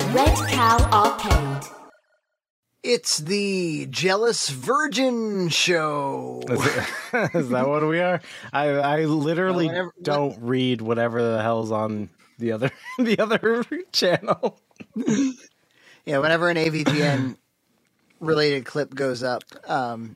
Red Cow Arcade. It's the Jealous Virgin Show. Is that what we are? I literally don't read whatever the hell's on the other channel. Yeah, whenever an AVGN related clip goes up, well,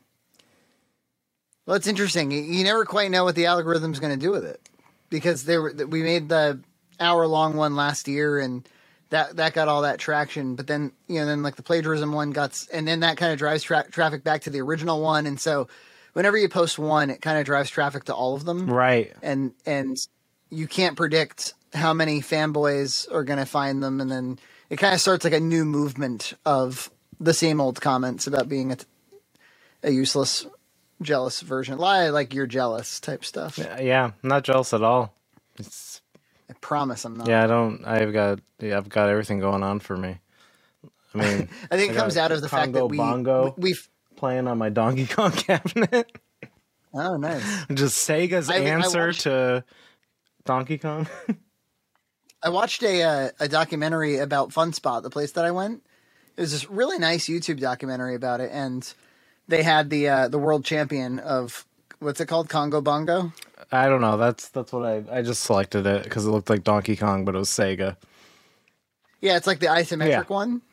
it's interesting. You never quite know what the algorithm's going to do with it, because we made the hour-long one last year, and that got all that traction. But then, then like the plagiarism one and then that kind of drives traffic back to the original one. And so whenever you post one, it kind of drives traffic to all of them. Right. And you can't predict how many fanboys are going to find them. And then it kind of starts like a new movement of the same old comments about being a useless, jealous version. Like you're jealous type stuff. Yeah, I'm not jealous at all. I promise I'm not. Yeah, I've got everything going on for me. I mean, I think it comes out of the fact that we've playing on my Donkey Kong cabinet. Oh, nice. Just Sega's answer to Donkey Kong. I watched a documentary about FunSpot, the place that I went. It was this really nice YouTube documentary about it, and they had the world champion of, what's it called, Congo Bongo? I don't know. That's what I just selected it because it looked like Donkey Kong, but it was Sega. Yeah, it's like the isometric one.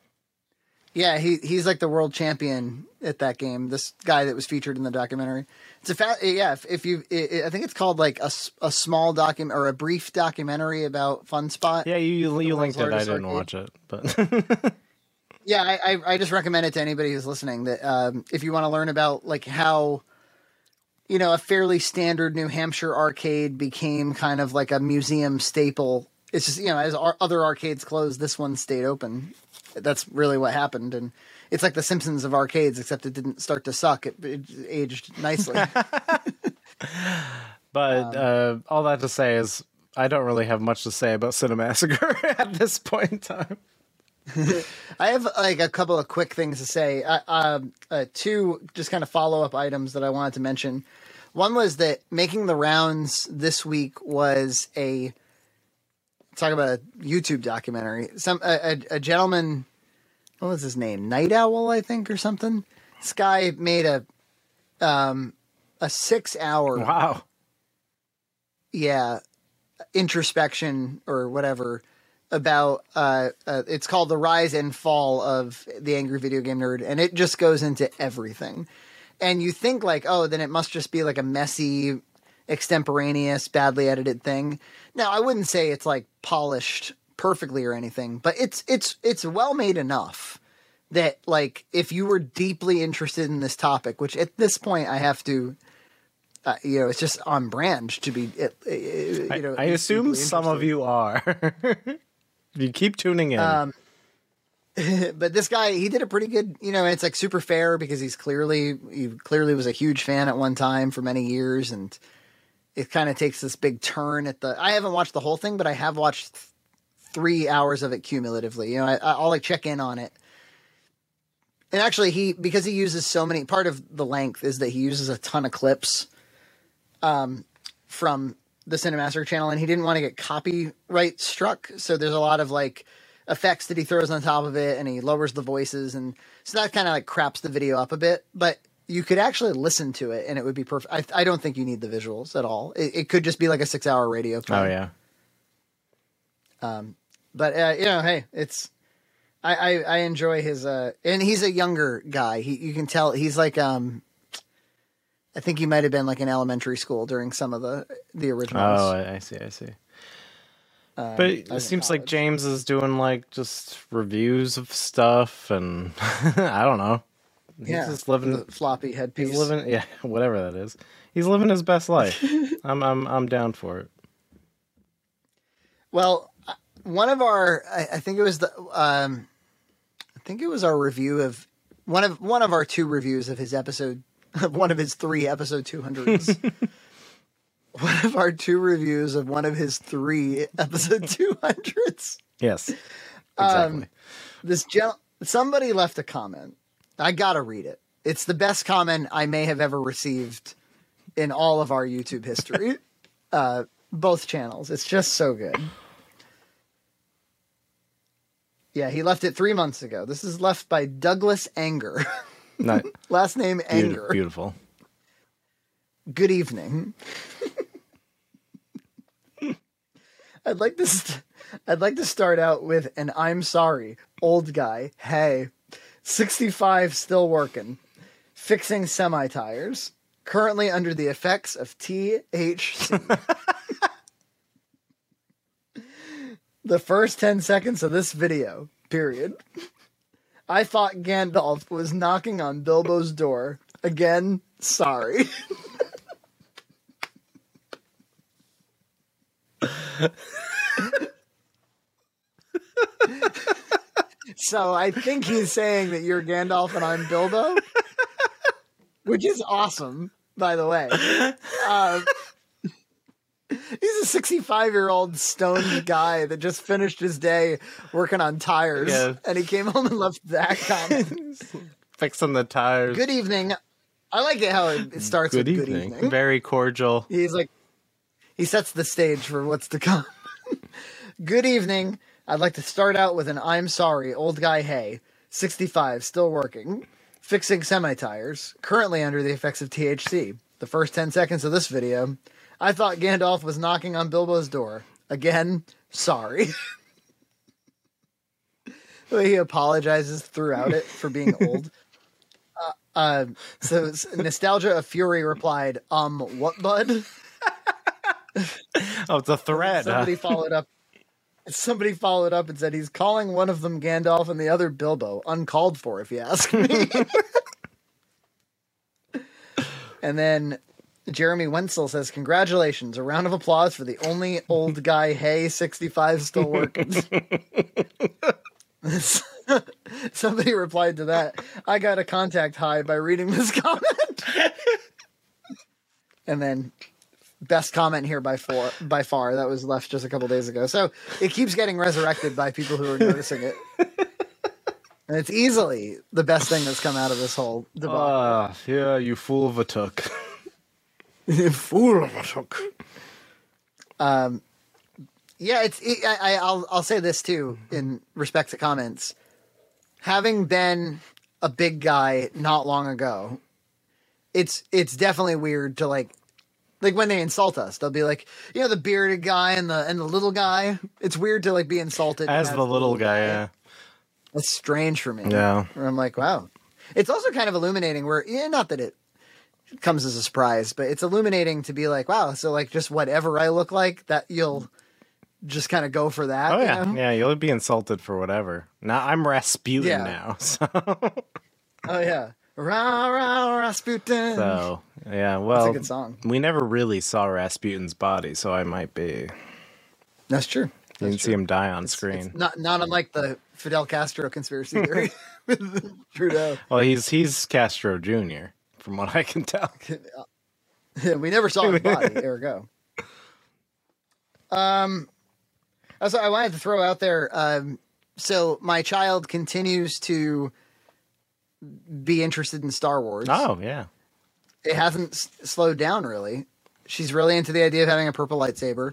Yeah, he's like the world champion at that game. This guy that was featured in the documentary. It's I think it's called like a small document or a brief documentary about FunSpot. Yeah, you linked it. I didn't watch it, but yeah, I just recommend it to anybody who's listening. That if you want to learn about like how, a fairly standard New Hampshire arcade became kind of like a museum staple. It's just, as other arcades closed, this one stayed open. That's really what happened. And it's like the Simpsons of arcades, except it didn't start to suck. It aged nicely. But all that to say is I don't really have much to say about Cinemassacre at this point in time. I have like a couple of quick things to say. Two just kind of follow-up items that I wanted to mention. One was that making the rounds this week was talk about a YouTube documentary. A gentleman, what was his name? Night Owl, I think, or something. This guy made a 6-hour wow. Yeah, introspection or whatever about it's called The Rise and Fall of the Angry Video Game Nerd, and it just goes into everything. And you think like, oh, then it must just be like a messy, extemporaneous, badly edited thing. Now, I wouldn't say it's like polished perfectly or anything, but it's well made enough that like if you were deeply interested in this topic, which at this point I have to it's just on brand to be I assume some of you are. You keep tuning in. But this guy, he did a pretty good, it's like super fair because he clearly was a huge fan at one time for many years, and it kind of takes this big turn I haven't watched the whole thing, but I have watched 3 hours of it cumulatively. I'll like check in on it. And actually because he uses so many, part of the length is that he uses a ton of clips from the Cinemassacre channel, and he didn't want to get copyright struck. So there's a lot of like effects that he throws on top of it, and he lowers the voices. And so that kind of like craps the video up a bit, but you could actually listen to it and it would be perfect. I don't think you need the visuals at all. It could just be like a 6-hour radio play. Oh yeah. But hey, it's, I enjoy his, and he's a younger guy. You can tell he's like, I think he might have been like in elementary school during some of the originals. Oh, I see. But it seems like James is doing like just reviews of stuff, and I don't know. He's just living the floppy headpiece. He's living, whatever that is. He's living his best life. I'm down for it. Well, one of our, I think it was our review of one of our 2 reviews of his episode. One of his 3 episode 200s. One of our 2 reviews of one of his 3 episode 200s. Yes, exactly. Somebody left a comment. I gotta read it. It's the best comment I may have ever received in all of our YouTube history. Both channels. It's just so good. Yeah, he left it 3 months ago. This is left by Douglas Anger. Not Last name Anger. beautiful. Good evening. I'd like to start out with an I'm sorry, old guy. Hey, 65, still working, fixing semi-tires, currently under the effects of THC. The first 10 seconds of this video, period. I thought Gandalf was knocking on Bilbo's door. Again, sorry. So I think he's saying that you're Gandalf and I'm Bilbo, which is awesome, by the way. He's a 65-year-old stoned guy that just finished his day working on tires, and he came home and left that comment. Fixing the tires. Good evening. I like it how it starts with good evening. Very cordial. He's like, he sets the stage for what's to come. Good evening. I'd like to start out with an I'm sorry, old guy, hey, 65, still working, fixing semi-tires, currently under the effects of THC. The first 10 seconds of this video, I thought Gandalf was knocking on Bilbo's door. Again, sorry. He apologizes throughout it for being old. So Nostalgia of Fury replied, what, bud? Oh, it's a thread. Somebody followed up. Somebody followed up and said he's calling one of them Gandalf and the other Bilbo. Uncalled for, if you ask me. And then Jeremy Wenzel says, congratulations. A round of applause for the only old guy, hey, 65 still working. Somebody replied to that. I got a contact high by reading this comment. And then best comment here by far that was left just a couple days ago. So it keeps getting resurrected by people who are noticing it. And it's easily the best thing that's come out of this whole debacle. Yeah, you fool of a took. You fool of a took. Yeah, I'll say this too in respect to comments. Having been a big guy not long ago, it's definitely weird to like when they insult us, they'll be like, you know, the bearded guy and the little guy. It's weird to like be insulted as the little guy. Yeah, that's strange for me. Yeah, where I'm like, wow. It's also kind of illuminating. Where not that it comes as a surprise, but it's illuminating to be like, wow. So like, just whatever I look like, that you'll just kind of go for that. Oh yeah, you know? Yeah. You'll be insulted for whatever. Now I'm Rasputin now. So. Oh yeah. Rah, rah, Rasputin. So, yeah, well, that's a good song. We never really saw Rasputin's body, so I might be. That's true. You can see him die on screen. It's not unlike the Fidel Castro conspiracy theory with Trudeau. Well, he's Castro Jr., from what I can tell. We never saw his body. There we go. Also, I wanted to throw out there, so my child continues to be interested in Star Wars. Oh, yeah. It hasn't slowed down, really. She's really into the idea of having a purple lightsaber.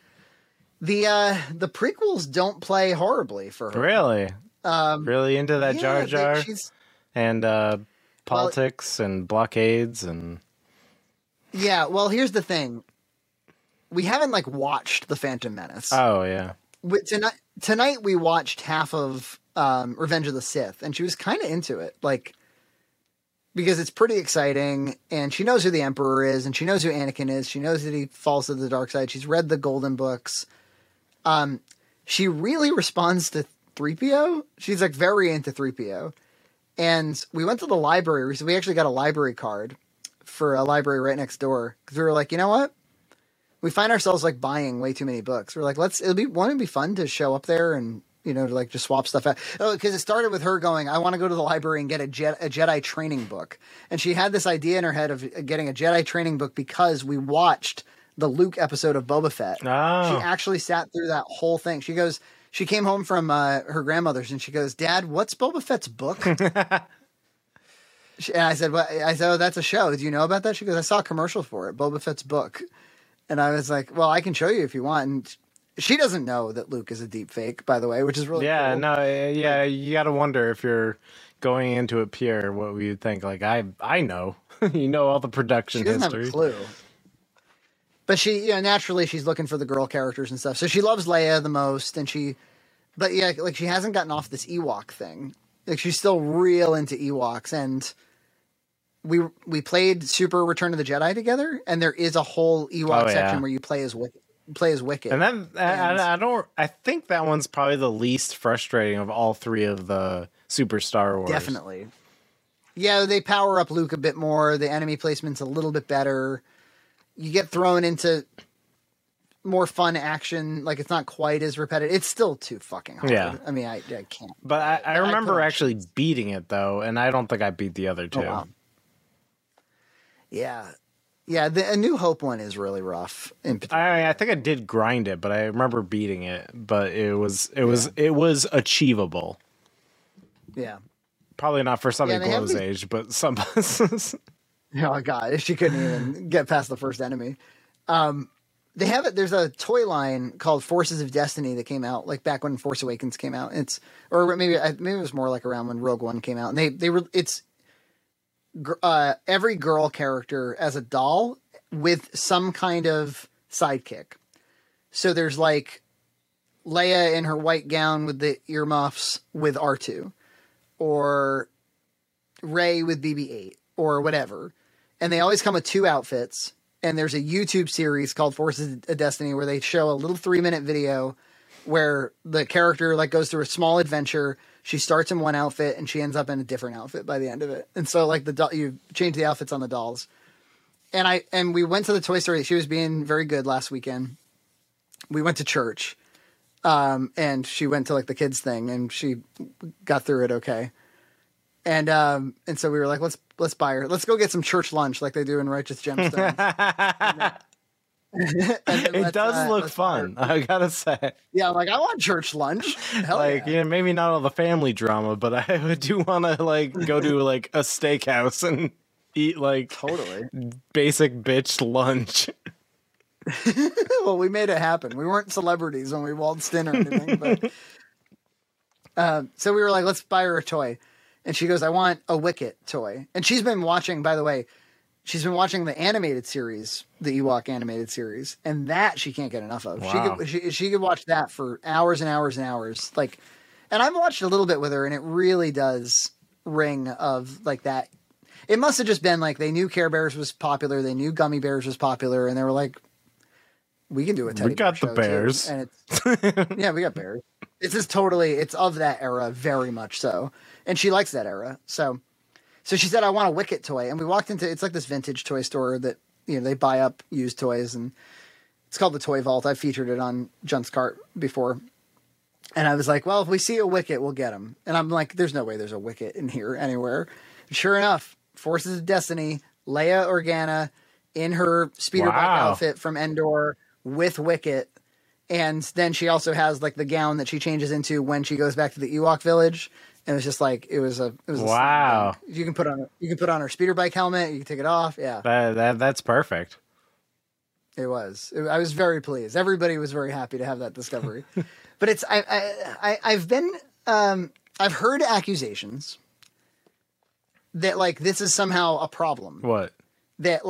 The prequels don't play horribly for her. Really? Really into that Jar Jar? And politics and blockades and... Yeah, well, here's the thing. We haven't, like, watched The Phantom Menace. Oh, yeah. Tonight we watched half of Revenge of the Sith, and she was kind of into it, like, because it's pretty exciting, and she knows who the Emperor is, and she knows who Anakin is, she knows that he falls to the dark side, she's read the Golden Books. She really responds to 3PO. She's, like, very into 3PO, and we went to the library, so we actually got a library card for a library right next door, because we were like, you know what? We find ourselves, like, buying way too many books. We're like, wouldn't it be fun to show up there and, you know, to like just swap stuff out. Oh, because it started with her going, I want to go to the library and get a Jedi training book. And she had this idea in her head of getting a Jedi training book because we watched the Luke episode of Boba Fett. Oh. She actually sat through that whole thing. She came home from her grandmother's and she goes, Dad, what's Boba Fett's book? And I said, oh, that's a show. Do you know about that? She goes, I saw a commercial for it, Boba Fett's book. And I was like, well, I can show you if you want. And She doesn't know that Luke is a deep fake, by the way, which is really cool. Yeah, you got to wonder if you're going into it pure, what we would think. Like, I know. You know all the production She doesn't history. have a clue. But she, naturally she's looking for the girl characters and stuff. So she loves Leia the most, and but yeah, like she hasn't gotten off this Ewok thing. Like she's still real into Ewoks, and we played Super Return of the Jedi together, and there is a whole Ewok section where you play as Wicket. And then I think that one's probably the least frustrating of all three of the Super Star Wars. Definitely. Yeah, they power up Luke a bit more. The enemy placement's a little bit better. You get thrown into more fun action. Like, it's not quite as repetitive. It's still too fucking hard. Yeah. I mean, I can't. But I remember actually beating it, though, and I don't think I beat the other two. Oh, wow. Yeah. Yeah, A New Hope one is really rough. I think I did grind it, but I remember beating it. But it was achievable. Yeah. Probably not for somebody Glow's age, but some. Oh god, she couldn't even get past the first enemy. They have it. There's a toy line called Forces of Destiny that came out like back when Force Awakens came out. Or maybe it was more like around when Rogue One came out. And it's every girl character as a doll with some kind of sidekick. So there's like Leia in her white gown with the earmuffs with R2, or Rey with BB-8, or whatever. And they always come with two outfits. And there's a YouTube series called Forces of Destiny where they show a little 3-minute video where the character like goes through a small adventure. She starts in one outfit and she ends up in a different outfit by the end of it. And so like you change the outfits on the dolls. And we went to the toy store. She was being very good last weekend. We went to church. And she went to like the kids thing and she got through it okay. And so we were like, let's buy her. Let's go get some church lunch like they do in Righteous Gemstones. It does look fun, I gotta say. Yeah, I'm like, I want church lunch. Hell like, yeah. Maybe not all the family drama, but I do want to like go to like a steakhouse and eat like totally basic bitch lunch. Well, we made it happen. We weren't celebrities when we waltzed in or anything, but so we were like, let's buy her a toy. And she goes, I want a Wicket toy. And she's been watching, by the way, the animated series, the Ewok animated series, and that she can't get enough of. Wow. She could watch that for hours and hours and hours. Like, and I've watched a little bit with her, and it really does ring of like that. It must have just been like they knew Care Bears was popular, they knew Gummy Bears was popular, and they were like, we can do a teddy bear show. We got the bears. Too. And it's, yeah, we got bears. It's of that era, very much so. And she likes that era. So she said, I want a Wicket toy. And we walked into, it's like this vintage toy store that, they buy up used toys, and it's called the Toy Vault. I've featured it on Junt's Cart before. And I was like, well, if we see a Wicket, we'll get him. And I'm like, there's no way there's a Wicket in here anywhere. And sure enough, Forces of Destiny, Leia Organa in her speeder bike outfit from Endor with Wicket. And then she also has like the gown that she changes into when she goes back to the Ewok village. And it was just like it was a wow. You can put on her speeder bike helmet. You can take it off. Yeah, that's perfect. It was. I was very pleased. Everybody was very happy to have that discovery. But it's I've heard accusations that like this is somehow a problem. What? That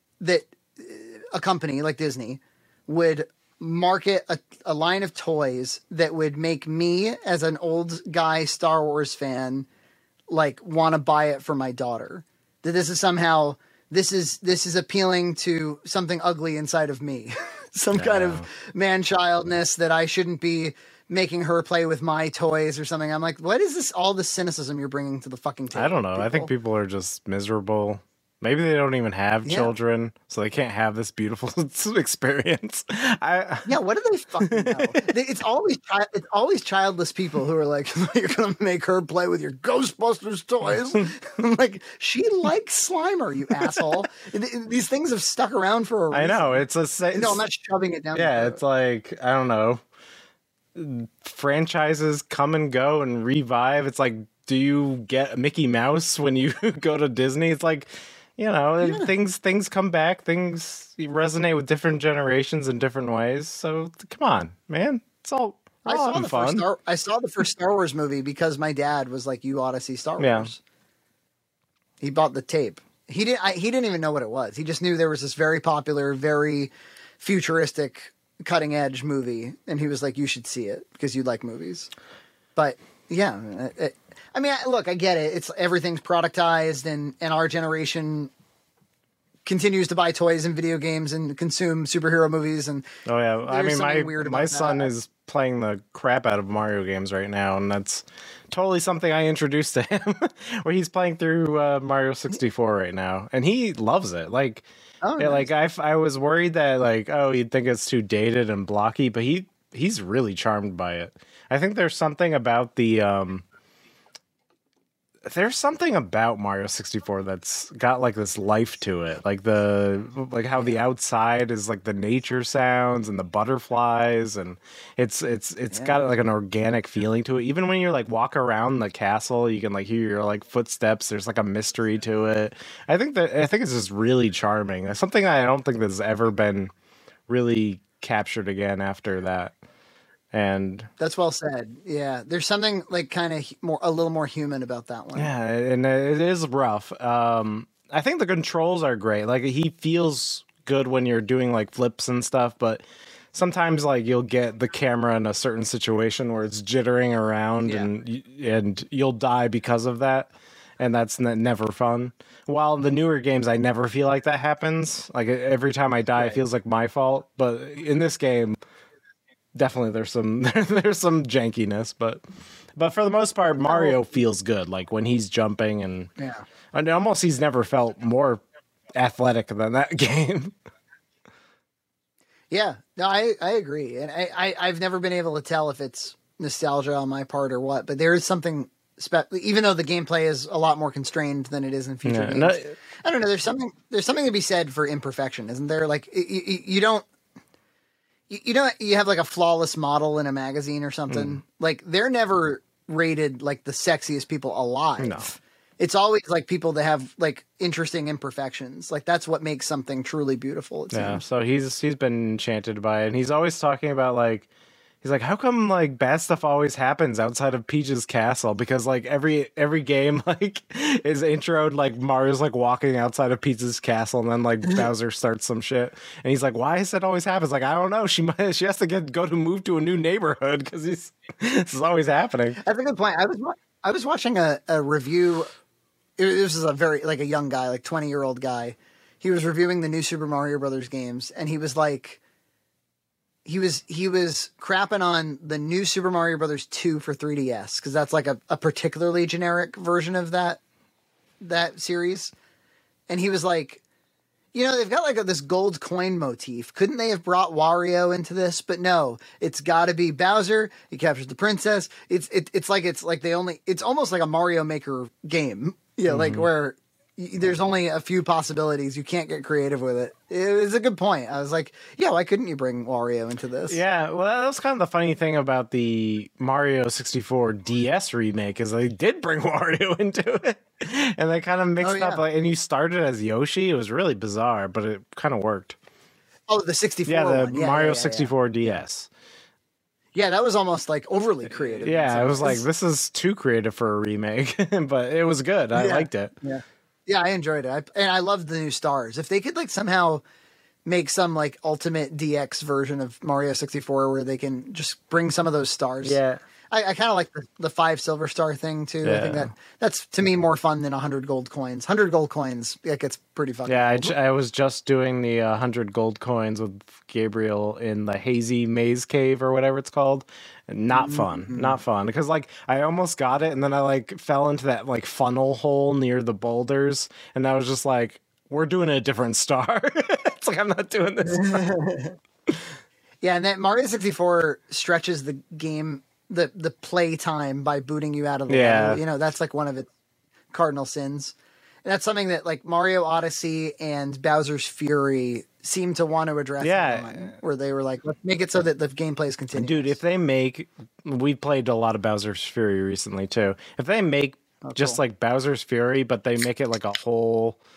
a company like Disney would market a line of toys that would make me as an old guy Star Wars fan like want to buy it for my daughter. That this is somehow this is appealing to something ugly inside of me. Some kind of man-childness that I shouldn't be making her play with my toys or something. I'm like, what is this, all this cynicism you're bringing to the fucking table? I don't know. People? I think people are just miserable. Maybe they don't even have children, so they can't have this beautiful experience. Yeah, what do they fucking know? It's always childless people who are like, you're going to make her play with your Ghostbusters toys. I'm like, she likes Slimer, you asshole. These things have stuck around for a reason. I know. No, I'm not shoving it down. Yeah, it's like, I don't know. Franchises come and go and revive. It's like, do you get Mickey Mouse when you go to Disney? It's like, You know, and things come back, things resonate with different generations in different ways. So come on, man, it's all fun. I saw the first Star Wars movie because my dad was like, "You ought to see Star Wars." He bought the tape. He didn't even know what it was. He just knew there was this very popular, very futuristic, cutting edge movie, and he was like, "You should see it because you like movies." But yeah. I mean, look, I get it. It's everything's productized, and our generation continues to buy toys and video games and consume superhero movies. And oh yeah, I mean, my son is playing the crap out of Mario games right now, and that's totally something I introduced to him. Where he's playing through Mario 64 right now, and he loves it. Like, nice. Like I was worried that like, oh, he'd think it's too dated and blocky, but he's really charmed by it. I think there's something about there's something about Mario 64 that's got like this life to it, like how the outside is like the nature sounds and the butterflies, and it's got like an organic feeling to it. Even when you're like walk around the castle, you can like hear your like footsteps. There's like a mystery to it. I think it's just really charming. It's something I don't think that's ever been really captured again after that. And that's well said. Yeah, there's something like kind of a little more human about that one. Yeah, and it is rough. I think the controls are great. Like he feels good when you're doing like flips and stuff, but sometimes like you'll get the camera in a certain situation where it's jittering around, and you'll die because of that, and that's never fun. While in the newer games, I never feel like that happens. Like every time I die, it feels like my fault. But in this game, definitely there's some jankiness, but for the most part, Mario feels good. Like when he's jumping, and almost he's never felt more athletic than that game. Yeah, no, I agree, and I've never been able to tell if it's nostalgia on my part or what, but there is something even though the gameplay is a lot more constrained than it is in future games. No, I don't know. There's something to be said for imperfection, isn't there? Like you don't. You have like a flawless model in a magazine or something. Like they're never rated like the sexiest people alive. No. It's always like people that have like interesting imperfections. Like that's what makes something truly beautiful. It seems. So he's been enchanted by it, and he's always talking about like, he's like, how come like bad stuff always happens outside of Peach's castle? Because like every game like is introed like Mario's like walking outside of Peach's castle, and then like Bowser starts some shit, and he's like, why is that always happens? Like I don't know. She has to move to a new neighborhood because this is always happening. That's a good point. I was watching a review. This is a very like a young guy, like 20-year-old guy. He was reviewing the new Super Mario Brothers games, and he was like. He was crapping on the new Super Mario Brothers 2 for 3DS because that's like a particularly generic version of that series. And he was like, they've got like this gold coin motif. Couldn't they have brought Wario into this? But no, it's got to be Bowser. He captures the princess. It's almost like a Mario Maker game. Yeah, like where there's only a few possibilities. You can't get creative with it. It was a good point. I was like, yeah, why couldn't you bring Wario into this? Yeah, well, that was kind of the funny thing about the Mario 64 DS remake is they did bring Wario into it. And they kind of mixed up. Like, and you started as Yoshi. It was really bizarre, but it kind of worked. Oh, the 64 one. Mario 64 DS. Yeah, that was almost like overly creative. Yeah, it was like, this is too creative for a remake. But it was good. I liked it. Yeah. Yeah, I enjoyed it. And I loved the new stars. If they could like somehow make some like ultimate DX version of Mario 64 where they can just bring some of those stars. Yeah. I kind of like the 5 silver star thing too. Yeah. I think that's to me more fun than 100 gold coins. 100 gold coins, it gets pretty fucking cool. I was just doing the 100 gold coins with Gabriel in the Hazy Maze Cave or whatever it's called. Not fun. Not fun. Because like I almost got it, and then I like fell into that like funnel hole near the boulders, and I was just like, we're doing a different star. It's like, I'm not doing this. Yeah, and that Mario 64 stretches the game, the play time by booting you out of the level. That's like one of its cardinal sins. And that's something that like Mario Odyssey and Bowser's Fury seem to want to address. Where they were like, let's make it so that the gameplay is continuous. Dude, if they we played a lot of Bowser's Fury recently too. If they make like Bowser's Fury, but they make it like a whole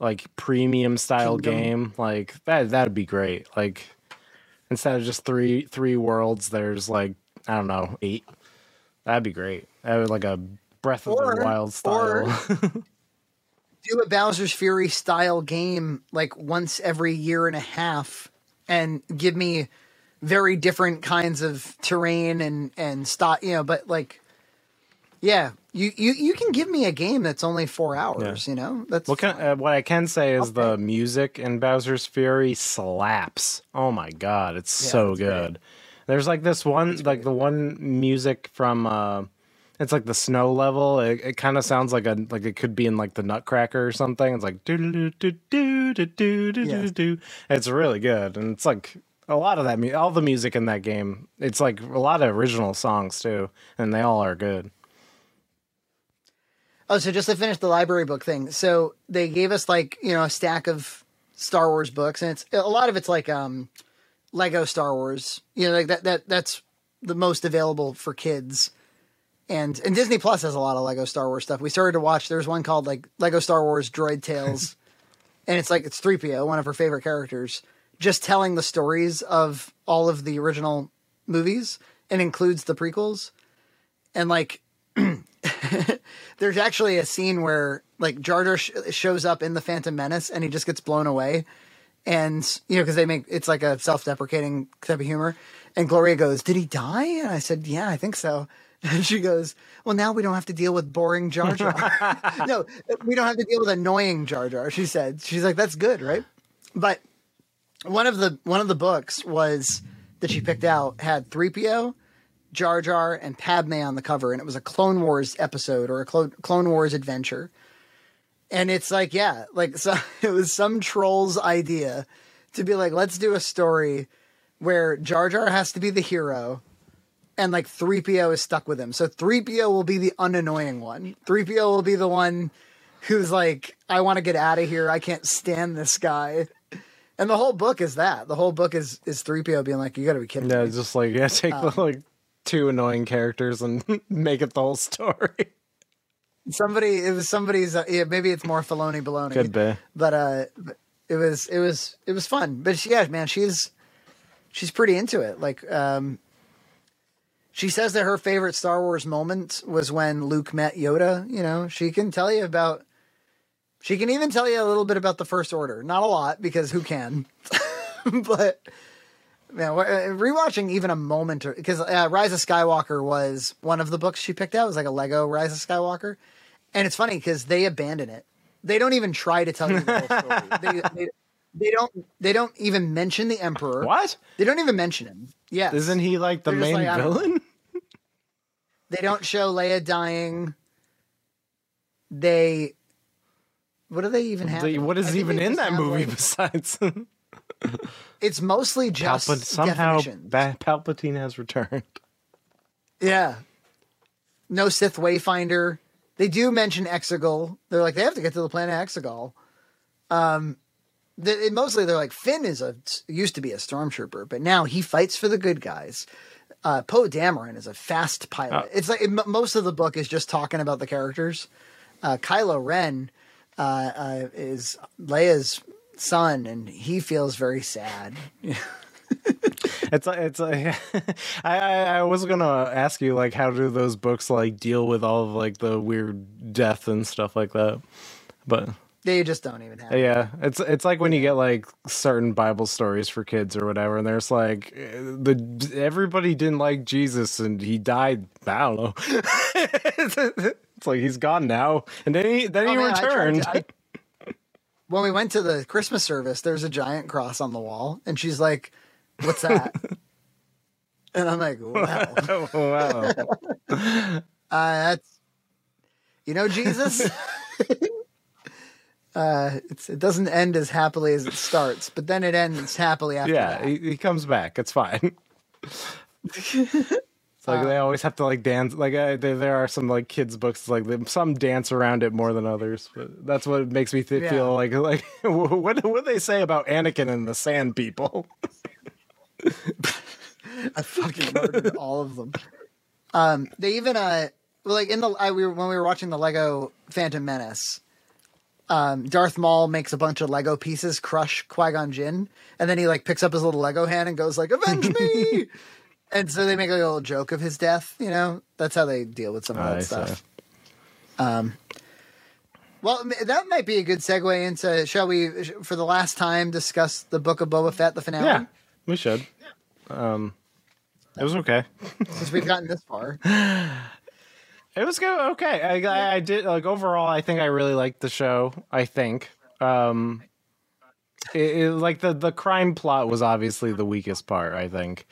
like premium style Kingdom. game, like that'd be great. Like instead of just three worlds, there's like, I don't know, 8. That'd be great. That would like a Breath of the Wild style. Do a Bowser's Fury style game like once every year and a half and give me very different kinds of terrain and style, you know, but like, yeah, you can give me a game that's only 4 hours, you know? That's what I can say is the music in Bowser's Fury slaps. Oh my god, it's so good. Great. There's like this one, like the one music from it's like the snow level. It kind of sounds like it could be in like the Nutcracker or something. It's like do do do do do do do do. It's really good, and it's like a lot of that. All the music in that game. It's like a lot of original songs too, and they all are good. Oh, so just to finish the library book thing. So they gave us like, you know, a stack of Star Wars books, and it's a lot of it's like Lego Star Wars. You know, like that's the most available for kids. And Disney Plus has a lot of Lego Star Wars stuff. We started to watch, there's one called like Lego Star Wars Droid Tales. And it's 3PO, one of her favorite characters, just telling the stories of all of the original movies and includes the prequels. And like, there's actually a scene where like Jar Jar shows up in the Phantom Menace and he just gets blown away. And, you know, because it's like a self-deprecating type of humor. And Gloria goes, "Did he die?" And I said, "Yeah, I think so." And she goes, "Well, now we don't have to deal with boring Jar Jar." No, we don't have to deal with annoying Jar Jar, she said. She's like, "That's good, right?" But one of the books was that she picked out had 3PO, Jar Jar, and Padme on the cover, and it was a Clone Wars episode or a Clone Wars adventure. And it's like, yeah, like so it was some troll's idea to be like, let's do a story where Jar Jar has to be the hero and like 3PO is stuck with him. So 3PO will be the unannoying one. 3PO will be the one who's like, I want to get out of here. I can't stand this guy. And the whole book is that. The whole book is 3PO being like, you got to be kidding me. Yeah, just like, yeah, take the like 2 annoying characters and make it the whole story. It was somebody's, yeah, maybe it's more Filoni baloney. Could be. But it was fun. But yeah, man, she's pretty into it. Like, she says that her favorite Star Wars moment was when Luke met Yoda. You know, she can even tell you a little bit about the First Order. Not a lot, because who can? But man, rewatching even a moment, because Rise of Skywalker was one of the books she picked out. It was like a Lego Rise of Skywalker. And it's funny because they abandon it. They don't even try to tell you the whole story. They don't even mention the Emperor. What? They don't even mention him. Yeah. Isn't he like the main villain? They don't show Leia dying. What do they even have? What is even in that movie besides? It's mostly just somehow definitions. Palpatine has returned. Yeah. No Sith Wayfinder. They do mention Exegol. They're like, they have to get to the planet Exegol. Mostly they're like, Finn used to be a stormtrooper, but now he fights for the good guys. Poe Dameron is a fast pilot. It's like most of the book is just talking about the characters. Kylo Ren is Leia's son, and he feels very sad. It's I was gonna ask you, like, how do those books like deal with all of like the weird death and stuff like that, but they just don't even have it. It's like when you get like certain Bible stories for kids or whatever, and there's like everybody didn't like Jesus and he died. I don't know. It's like he's gone now, and then he returned. When we went to the Christmas service, there's a giant cross on the wall, and she's like, "What's that?" And I'm like, "Wow, wow." That's, you know, Jesus. It doesn't end as happily as it starts, but then it ends happily after that. Yeah, he comes back. It's fine. It's like they always have to like dance. Like there are some like kids books like some dance around it more than others. But that's what makes me feel like what do they say about Anakin and the Sand People? I fucking murdered all of them. They even like when we were watching the Lego Phantom Menace. Darth Maul makes a bunch of Lego pieces crush Qui-Gon Jinn, and then he like picks up his little Lego hand and goes like, "Avenge me!" And so they make like a little joke of his death. You know, that's how they deal with some of that stuff. Well, that might be a good segue into, shall we, for the last time, discuss the Book of Boba Fett, the finale? Yeah, we should. It was okay. Since we've gotten this far. It was good. Okay. I did, like, overall, I think I really liked the show. I think. Like, the crime plot was obviously the weakest part, I think.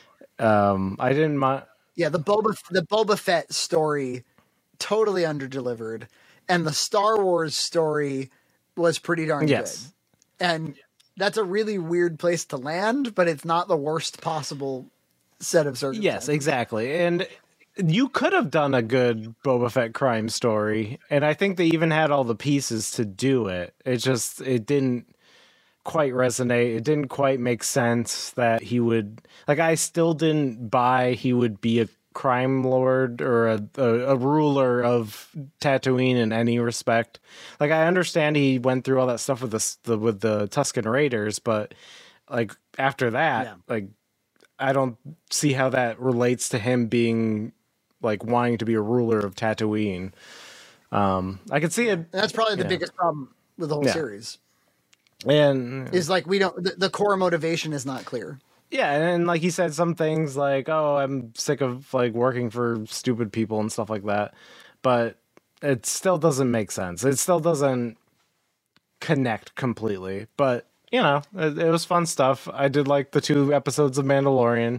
I didn't mind. Yeah, the Boba Fett story totally underdelivered. And the Star Wars story was pretty darn good. And that's a really weird place to land, but it's not the worst possible set of circumstances. Yes, exactly. And you could have done a good Boba Fett crime story, and I think they even had all the pieces to do it. It didn't quite resonate. It didn't quite make sense that he would, like, I still didn't buy he would be a crime lord or a ruler of Tatooine in any respect. Like, I understand he went through all that stuff with the Tusken Raiders, but like after that, like, I don't see how that relates to him being like wanting to be a ruler of Tatooine. I could see it. And that's probably the biggest problem with the whole series. And is like, we don't, the core motivation is not clear. Yeah, and like he said some things like, "Oh, I'm sick of like working for stupid people and stuff like that," but it still doesn't make sense. It still doesn't connect completely. But you know, it was fun stuff. I did like the 2 episodes of Mandalorian.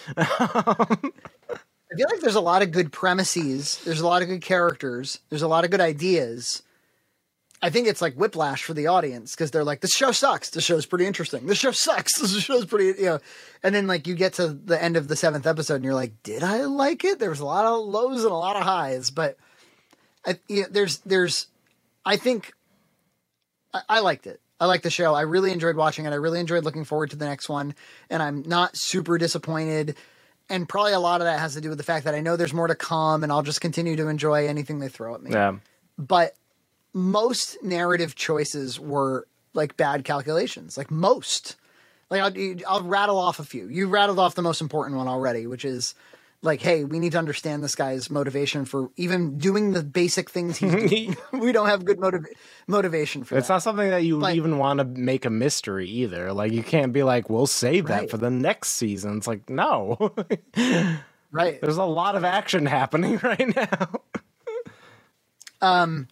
I feel like there's a lot of good premises. There's a lot of good characters. There's a lot of good ideas. I think it's like whiplash for the audience because they're like, this show sucks. This show's pretty interesting. This show sucks. This show's pretty, you know. And then like you get to the end of the 7th episode and you're like, did I like it? There was a lot of lows and a lot of highs, but I think I liked it. I liked the show. I really enjoyed watching it. I really enjoyed looking forward to the next one, and I'm not super disappointed. And probably a lot of that has to do with the fact that I know there's more to come, and I'll just continue to enjoy anything they throw at me. Yeah. But most narrative choices were like bad calculations, like most. Like I'll rattle off a few. You rattled off the most important one already, which is like, hey, we need to understand this guy's motivation for even doing the basic things he's doing. We don't have good motivation for that. It's not something that you even want to make a mystery either. Like, you can't be like, we'll save that for the next season. It's like, no. Right. There's a lot of action happening right now.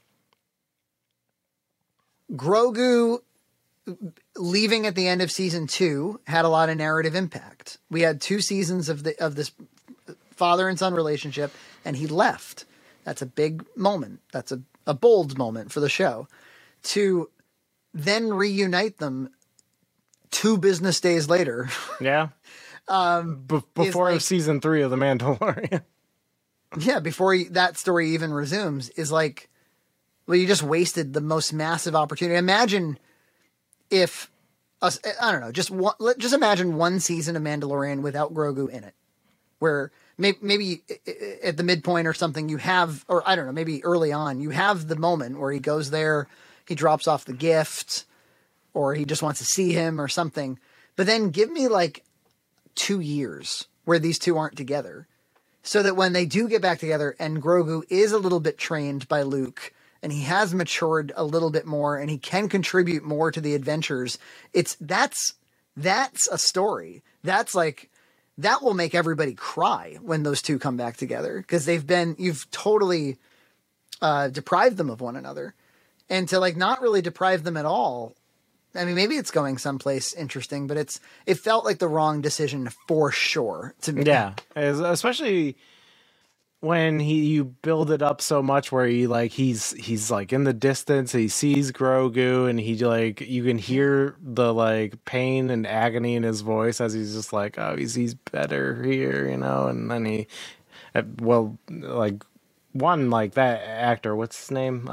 Grogu leaving at the end of season 2 had a lot of narrative impact. We had 2 seasons of this father and son relationship, and he left. That's a big moment. That's a bold moment for the show. To then reunite them 2 business days later. Yeah. Before like, season 3 of The Mandalorian. Yeah, before that story even resumes, is like, well, you just wasted the most massive opportunity. Imagine if, I don't know, just imagine one season of Mandalorian without Grogu in it, where maybe at the midpoint or something you have, or I don't know, maybe early on you have the moment where he goes there, he drops off the gift, or he just wants to see him or something. But then give me like 2 years where these two aren't together, so that when they do get back together and Grogu is a little bit trained by Luke, and he has matured a little bit more, and he can contribute more to the adventures. That's a story. That's like, that will make everybody cry when those two come back together, because you've totally deprived them of one another. And to like not really deprive them at all, I mean, maybe it's going someplace interesting, but it felt like the wrong decision for sure to me. Yeah, especially when you build it up so much where he's like in the distance, he sees Grogu, and he like, you can hear the like pain and agony in his voice as he's just like, oh, he's better here, you know. And then like one, like that actor, what's his name?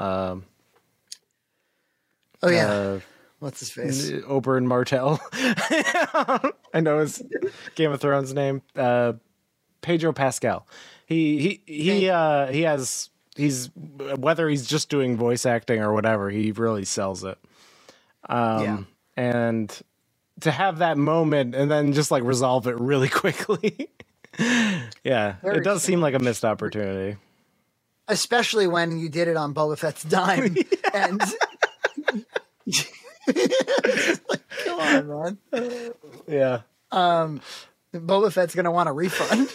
What's his face? Oberyn Martell. I know his Game of Thrones name. Pedro Pascal. He has whether he's just doing voice acting or whatever, he really sells it. And to have that moment and then just like resolve it really quickly. It does seem like a missed opportunity. Especially when you did it on Boba Fett's dime. And like, come on, man. Yeah. Boba Fett's gonna want a refund.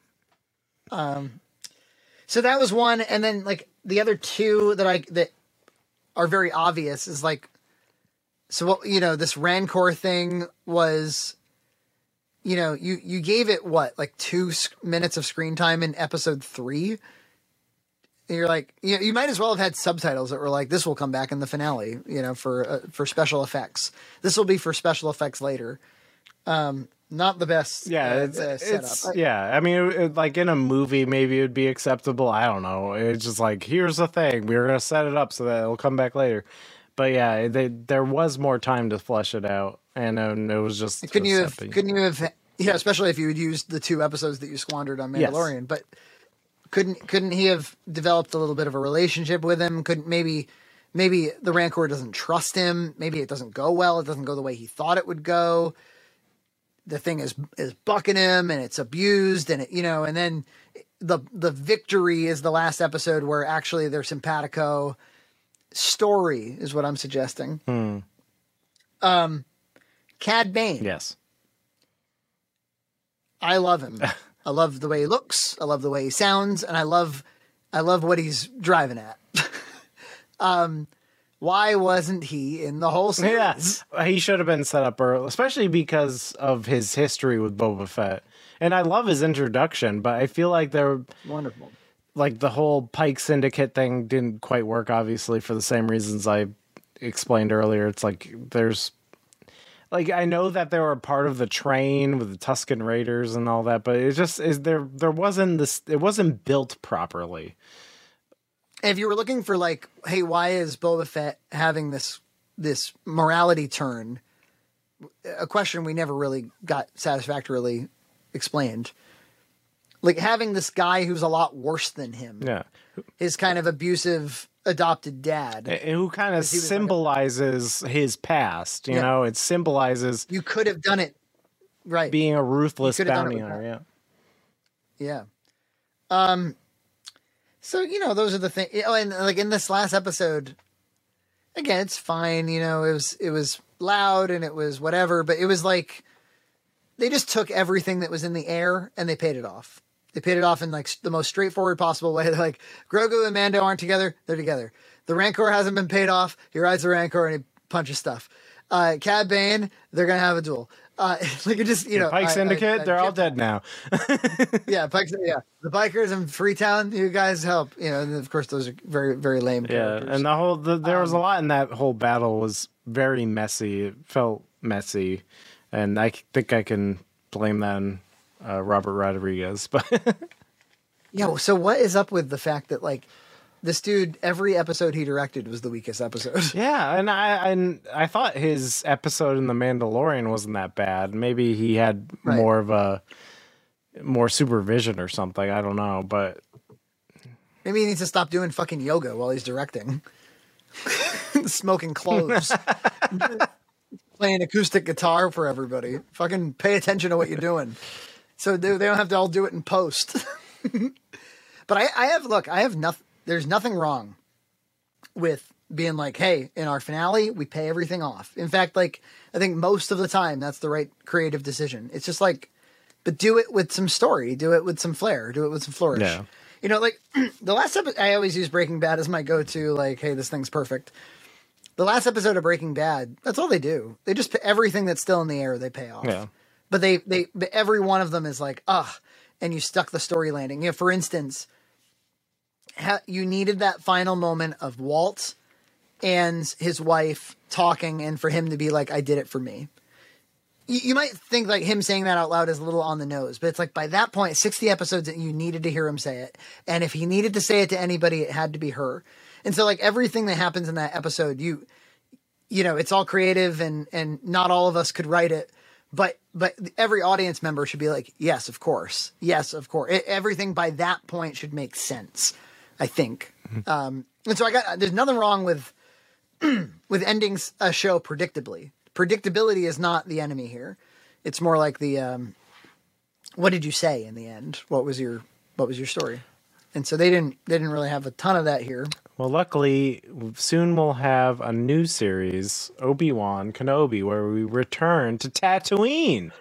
So that was one, and then like the other two that are very obvious is like, so what, this Rancor thing was, you gave it what, like 2 minutes of screen time in episode 3. And you're like, you might as well have had subtitles that were like, this will come back in the finale, for special effects. This will be for special effects later. Not the best. Yeah, setup. I mean, like in a movie, maybe it would be acceptable. I don't know. It's just like, here's the thing. We're going to set it up so that it'll come back later. But yeah, there was more time to flesh it out. And it was just... Couldn't you have, especially if you had used the 2 episodes that you squandered on Mandalorian. Yes. But couldn't he have developed a little bit of a relationship with him? Couldn't maybe the Rancor doesn't trust him. Maybe it doesn't go well. It doesn't go the way he thought it would go. The thing is bucking him and it's abused and and then the victory is the last episode where actually they're simpatico. Story is what I'm suggesting. Cad Bane. Yes. I love him. I love the way he looks. I love the way he sounds, and I love what he's driving at. Why wasn't he in the whole series? Yeah, he should have been set up early, especially because of his history with Boba Fett. And I love his introduction, but I feel like they're wonderful. Like the whole Pike Syndicate thing didn't quite work, obviously, for the same reasons I explained earlier. It's like there's... Like, I know that they were a part of the train with the Tusken Raiders and all that, but it just is there wasn't this, it wasn't built properly. If you were looking for like, hey, why is Boba Fett having this morality turn? A question we never really got satisfactorily explained. Like having this guy who's a lot worse than him. Yeah. His kind of abusive adopted dad, who kind of symbolizes his past, you know, it symbolizes you could have done it right, being a ruthless bounty hunter. Yeah. So those are the things. And like in this last episode, again, it's fine. It was loud and it was whatever, but it was like they just took everything that was in the air and they paid it off. They paid it off in like the most straightforward possible way. They're like, Grogu and Mando aren't together. They're together. The Rancor hasn't been paid off. He rides the Rancor and he punches stuff. Cad Bane, they're going to have a duel. Like it just, Pike Syndicate, they're all dead now. Yeah. The bikers in Freetown, you guys help. And of course those are very, very lame characters. And there was a lot in that whole battle was very messy. It felt messy. And I think I can blame that on Robert Rodriguez, but so what is up with the fact that like this dude, every episode he directed was the weakest episode? Yeah, and I thought his episode in The Mandalorian wasn't that bad. Maybe he had more supervision or something. I don't know, but maybe he needs to stop doing fucking yoga while he's directing, smoking cloves. Playing acoustic guitar for everybody. Fucking pay attention to what you're doing. So they don't have to all do it in post. But I have nothing. There's nothing wrong with being like, hey, in our finale, we pay everything off. In fact, like, I think most of the time that's the right creative decision. It's just like, but do it with some story, do it with some flair, do it with some flourish. Yeah. Like the last episode, I always use Breaking Bad as my go-to, like, hey, this thing's perfect. The last episode of Breaking Bad, that's all they do. They just put everything that's still in the air, they pay off. Yeah. But every one of them is like, and you stuck the story landing. For instance, you needed that final moment of Walt and his wife talking, and for him to be like, I did it for me. You might think like him saying that out loud is a little on the nose, but it's like by that point, 60 episodes, that you needed to hear him say it. And if he needed to say it to anybody, it had to be her. And so like everything that happens in that episode, it's all creative and not all of us could write it, but every audience member should be like, yes, of course. Yes, of course. Everything by that point should make sense. I think. And so there's nothing wrong with ending a show predictably. Predictability is not the enemy here. It's more like the what did you say in the end? What was your story? And so they didn't really have a ton of that here. Well, luckily, soon we'll have a new series, Obi-Wan Kenobi, where we return to Tatooine.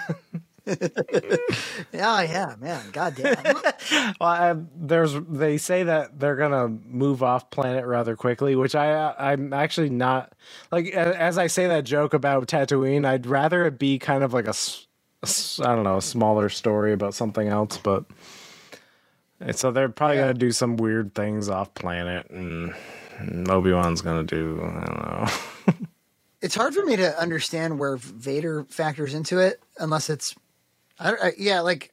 Yeah, man. Goddamn. Well, they say that they're gonna move off planet rather quickly, which I'm actually not like. As I say that joke about Tatooine, I'd rather it be kind of like a smaller story about something else. But so they're probably gonna do some weird things off planet, and Obi-Wan's gonna do, I don't know. It's hard for me to understand where Vader factors into it, unless it's. Because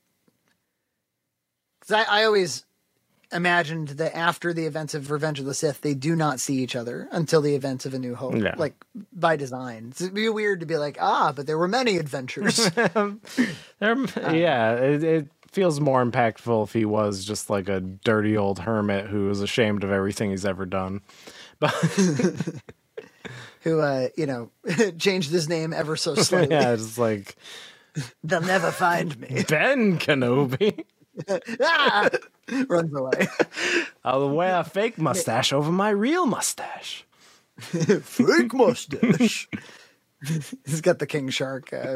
I always imagined that after the events of Revenge of the Sith, they do not see each other until the events of A New Hope, like by design. It'd be weird to be like, but there were many adventures. It feels more impactful if he was just like a dirty old hermit who is ashamed of everything he's ever done. But who, changed his name ever so slightly. Yeah, it's like... They'll never find me. Ben Kenobi. Runs away. I'll wear a fake mustache over my real mustache. Fake mustache. He's got the King Shark. There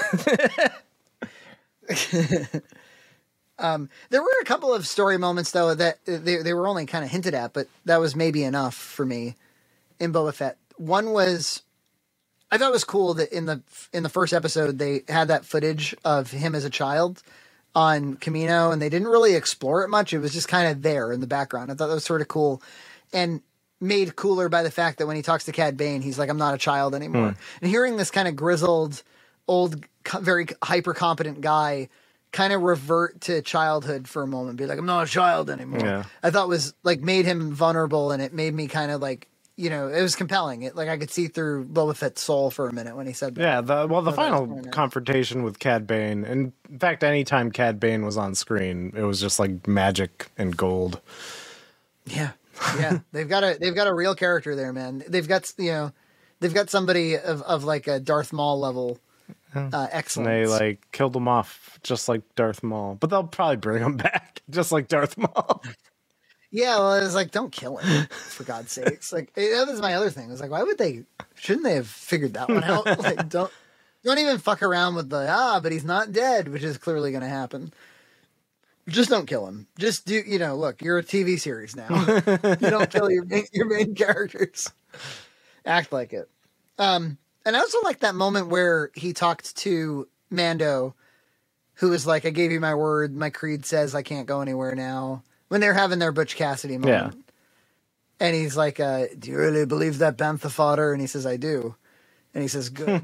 were a couple of story moments, though, that they were only kind of hinted at, but that was maybe enough for me in Boba Fett. One was... I thought it was cool that in the first episode they had that footage of him as a child on Kamino, and they didn't really explore it much. It was just kind of there in the background. I thought that was sort of cool, and made cooler by the fact that when he talks to Cad Bane, he's like, "I'm not a child anymore." And hearing this kind of grizzled, old, very hyper competent guy kind of revert to childhood for a moment, be like, "I'm not a child anymore." Yeah. I thought was like made him vulnerable, and it made me kind of like. It was compelling. I could see through Boba Fett's soul for a minute when he said that. Yeah, the final confrontation with Cad Bane, and in fact, anytime Cad Bane was on screen, it was just like magic and gold. Yeah. They've got a real character there, man. They've got somebody of like a Darth Maul level excellence. And they like killed him off just like Darth Maul, but they'll probably bring him back just like Darth Maul. Yeah, well, it was like, don't kill him, for God's sakes. Like, that was my other thing. It was like, shouldn't they have figured that one out? Like, don't even fuck around with but he's not dead, which is clearly going to happen. Just don't kill him. Just do, look, you're a TV series now. You don't kill your main characters. Act like it. And I also like that moment where he talked to Mando, who was like, I gave you my word. My creed says I can't go anywhere now. When they're having their Butch Cassidy moment. Yeah. And he's like, do you really believe that, Bantha fodder? And he saes, I do. And he says, good.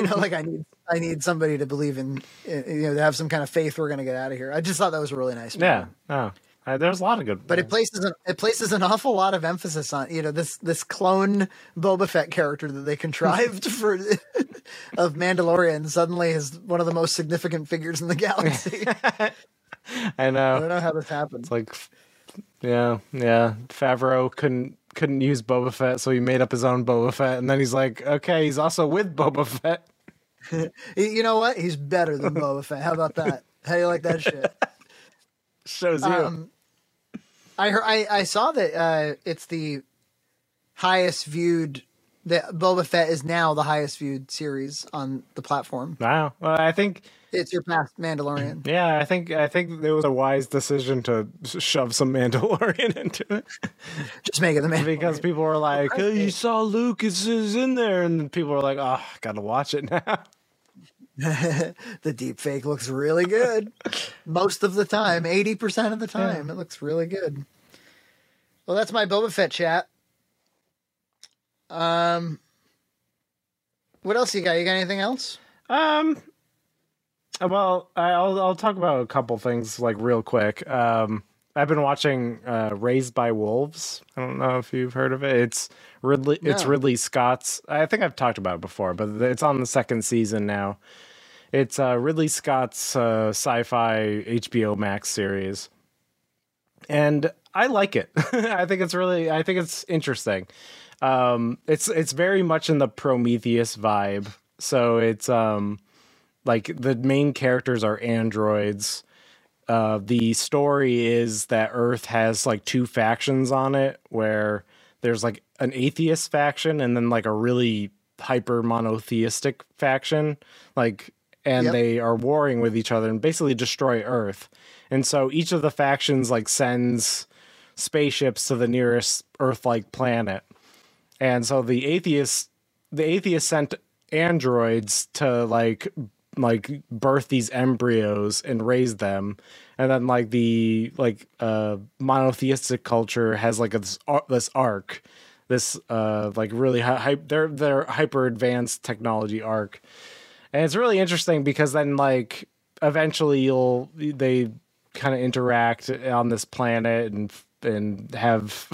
I need somebody to believe in, to have some kind of faith we're going to get out of here. I just thought that was a really nice moment. Yeah. There's a lot of good. But it places an awful lot of emphasis on, this clone Boba Fett character that they contrived for of Mandalorian suddenly is one of the most significant figures in the galaxy. I know. I don't know how this happened. It's like, yeah. Favreau couldn't use Boba Fett, so he made up his own Boba Fett, and then he's like, okay, he's also with Boba Fett. You know what? He's better than Boba Fett. How about that? How do you like that shit? Shows you. I saw that it's the highest viewed. That Boba Fett is now the highest viewed series on the platform. Wow. Well, I think it's surpassed Mandalorian. Yeah, I think it was a wise decision to shove some Mandalorian into it. Just make it the Mandalorian. Because people were like, "Hey, you saw Luke is in there," and people were like, "Oh, gotta watch it now." The deep fake looks really good. Most of the time, 80% of the time, It looks really good. Well, that's my Boba Fett chat. What else you got? You got anything else? Well, I'll talk about a couple things like real quick. I've been watching Raised by Wolves. I don't know if you've heard of it. It's Ridley Scott's. I think I've talked about it before, but it's on the second season now. It's Ridley Scott's sci-fi HBO Max series, and I like it. I think it's interesting. It's very much in the Prometheus vibe. So it's like the main characters are androids. The story is that Earth has like two factions on it, where there's like an atheist faction and then like a really hyper monotheistic faction, like, and they are warring with each other and basically destroy Earth. And so each of the factions like sends spaceships to the nearest Earth-like planet. And so the atheists sent androids to like birth these embryos and raise them. And then like the monotheistic culture has like this arc, this like really their hyper advanced technology arc. And it's really interesting because then like eventually they kind of interact on this planet and have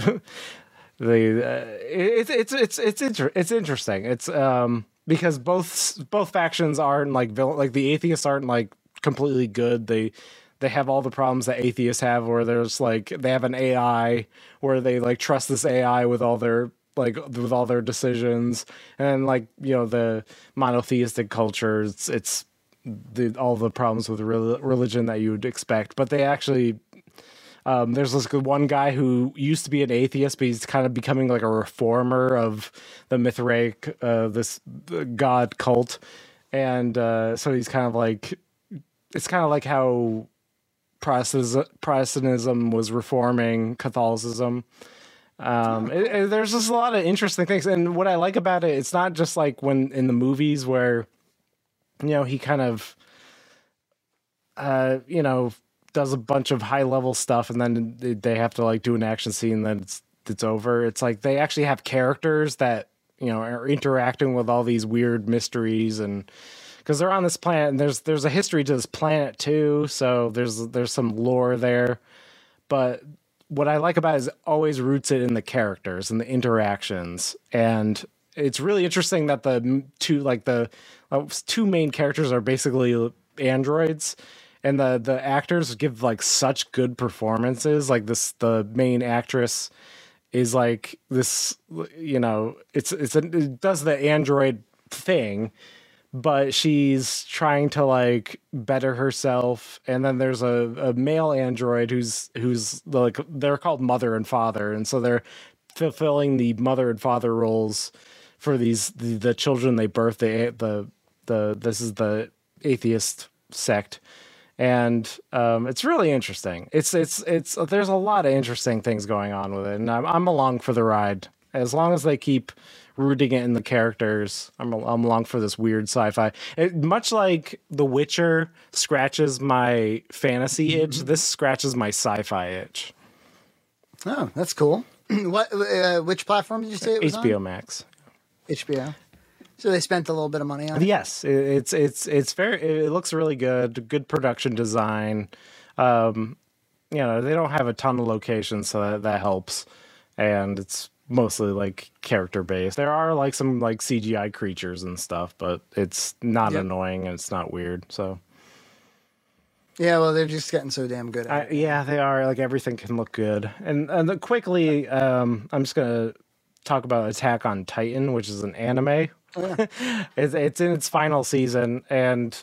it's interesting. It's because both factions aren't like like the atheists aren't like completely good. They have all the problems that atheists have, where there's like they have an AI where they like trust this AI with all their decisions, and like, you know, the monotheistic culture, it's all the problems with religion that you would expect. But they actually there's this one guy who used to be an atheist, but he's kind of becoming like a reformer of the Mithraic, this god cult. And so he's kind of like, it's kind of like how Protestantism was reforming Catholicism. There's just a lot of interesting things. And what I like about it, it's not just like when in the movies where, you know, he kind of, you know, does a bunch of high level stuff and then they have to like do an action scene and then it's over. It's like they actually have characters that, you know, are interacting with all these weird mysteries, and because they're on this planet and there's a history to this planet too. So there's some lore there. But what I like about it is it always roots it in the characters and the interactions. And it's really interesting that the two main characters are basically androids, and the actors give like such good performances. Like the main actress is like this, you know, it does the android thing, but she's trying to like better herself. And then there's a male android who's like, they're called mother and father, and so they're fulfilling the mother and father roles for the children they birth. This is the atheist sect. And it's really interesting. It's there's a lot of interesting things going on with it, and I'm along for the ride. As long as they keep rooting it in the characters, I'm along for this weird sci-fi. Much like The Witcher scratches my fantasy itch, this scratches my sci-fi itch. Oh, that's cool. Which platform did you say it was HBO on? Max. HBO. So they spent a little bit of money on it. Yes, it's very. It looks really good. Good production design. You know, they don't have a ton of locations, so that helps. And it's mostly like character based. There are like some like CGI creatures and stuff, but it's not annoying and it's not weird. So yeah, well, they're just getting so damn good at it. Yeah, they are. Like everything can look good. And quickly, I'm just gonna talk about Attack on Titan, which is an anime. Oh, yeah. It's in its final season, and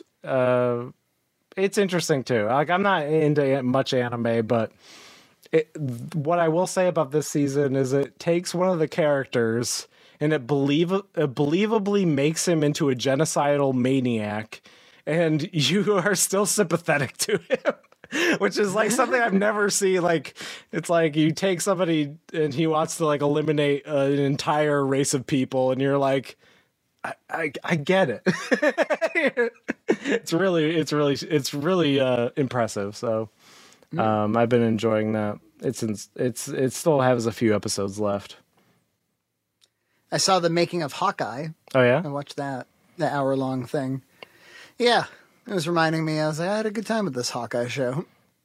it's interesting too. Like, I'm not into much anime, but what I will say about this season is it takes one of the characters and it believably makes him into a genocidal maniac, and you are still sympathetic to him. Which is like something I've never seen. Like, it's like you take somebody and he wants to like eliminate an entire race of people, and you're like, I get it. It's really impressive. So I've been enjoying that. It still has a few episodes left. I saw the making of Hawkeye. Oh yeah, I watched the hour-long thing. Yeah, it was reminding me. I was like, I had a good time with this Hawkeye show.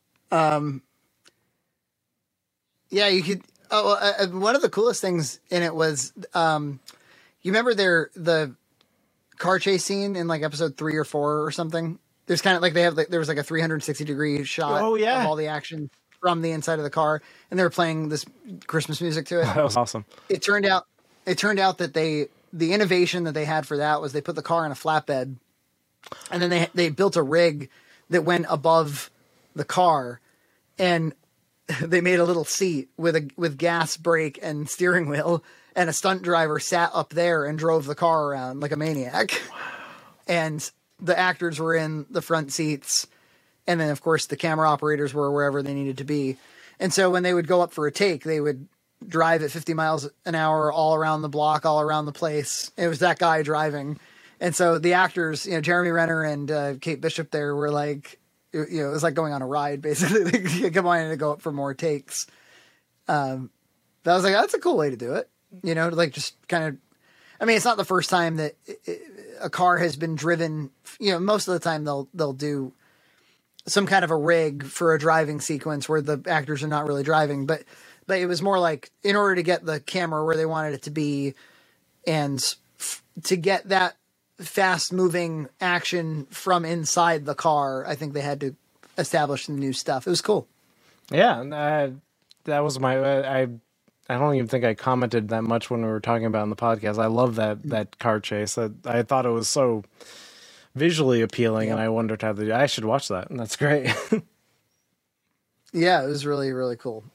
Yeah, you could. One of the coolest things in it was, you remember the car chase scene in like episode 3 or 4 or something? There's kind of like there was like a 360-degree shot of all the action from the inside of the car, and they were playing this Christmas music to it. That was awesome. It turned out that the innovation that they had for that was they put the car in a flatbed, and then they built a rig that went above the car, and they made a little seat with gas, brake, and steering wheel, and a stunt driver sat up there and drove the car around like a maniac. Wow. And the actors were in the front seats, and then of course the camera operators were wherever they needed to be. And so when they would go up for a take, they would drive at 50 miles an hour all around the block, all around the place. It was that guy driving. And so the actors, Jeremy Renner and Kate Bishop there were like, it was like going on a ride, basically. They come on to go up for more takes. That was like, that's a cool way to do it. Like just kind of, I mean, it's not the first time that a car has been driven. Most of the time they'll do some kind of a rig for a driving sequence where the actors are not really driving, but it was more like in order to get the camera where they wanted it to be and to get that fast moving action from inside the car, I think they had to establish some new stuff. It was cool. Yeah. That was I don't even think I commented that much when we were talking about it in the podcast. I love that car chase. I thought it was so visually appealing, and I wondered how I should watch that. And that's great. Yeah, it was really, really cool.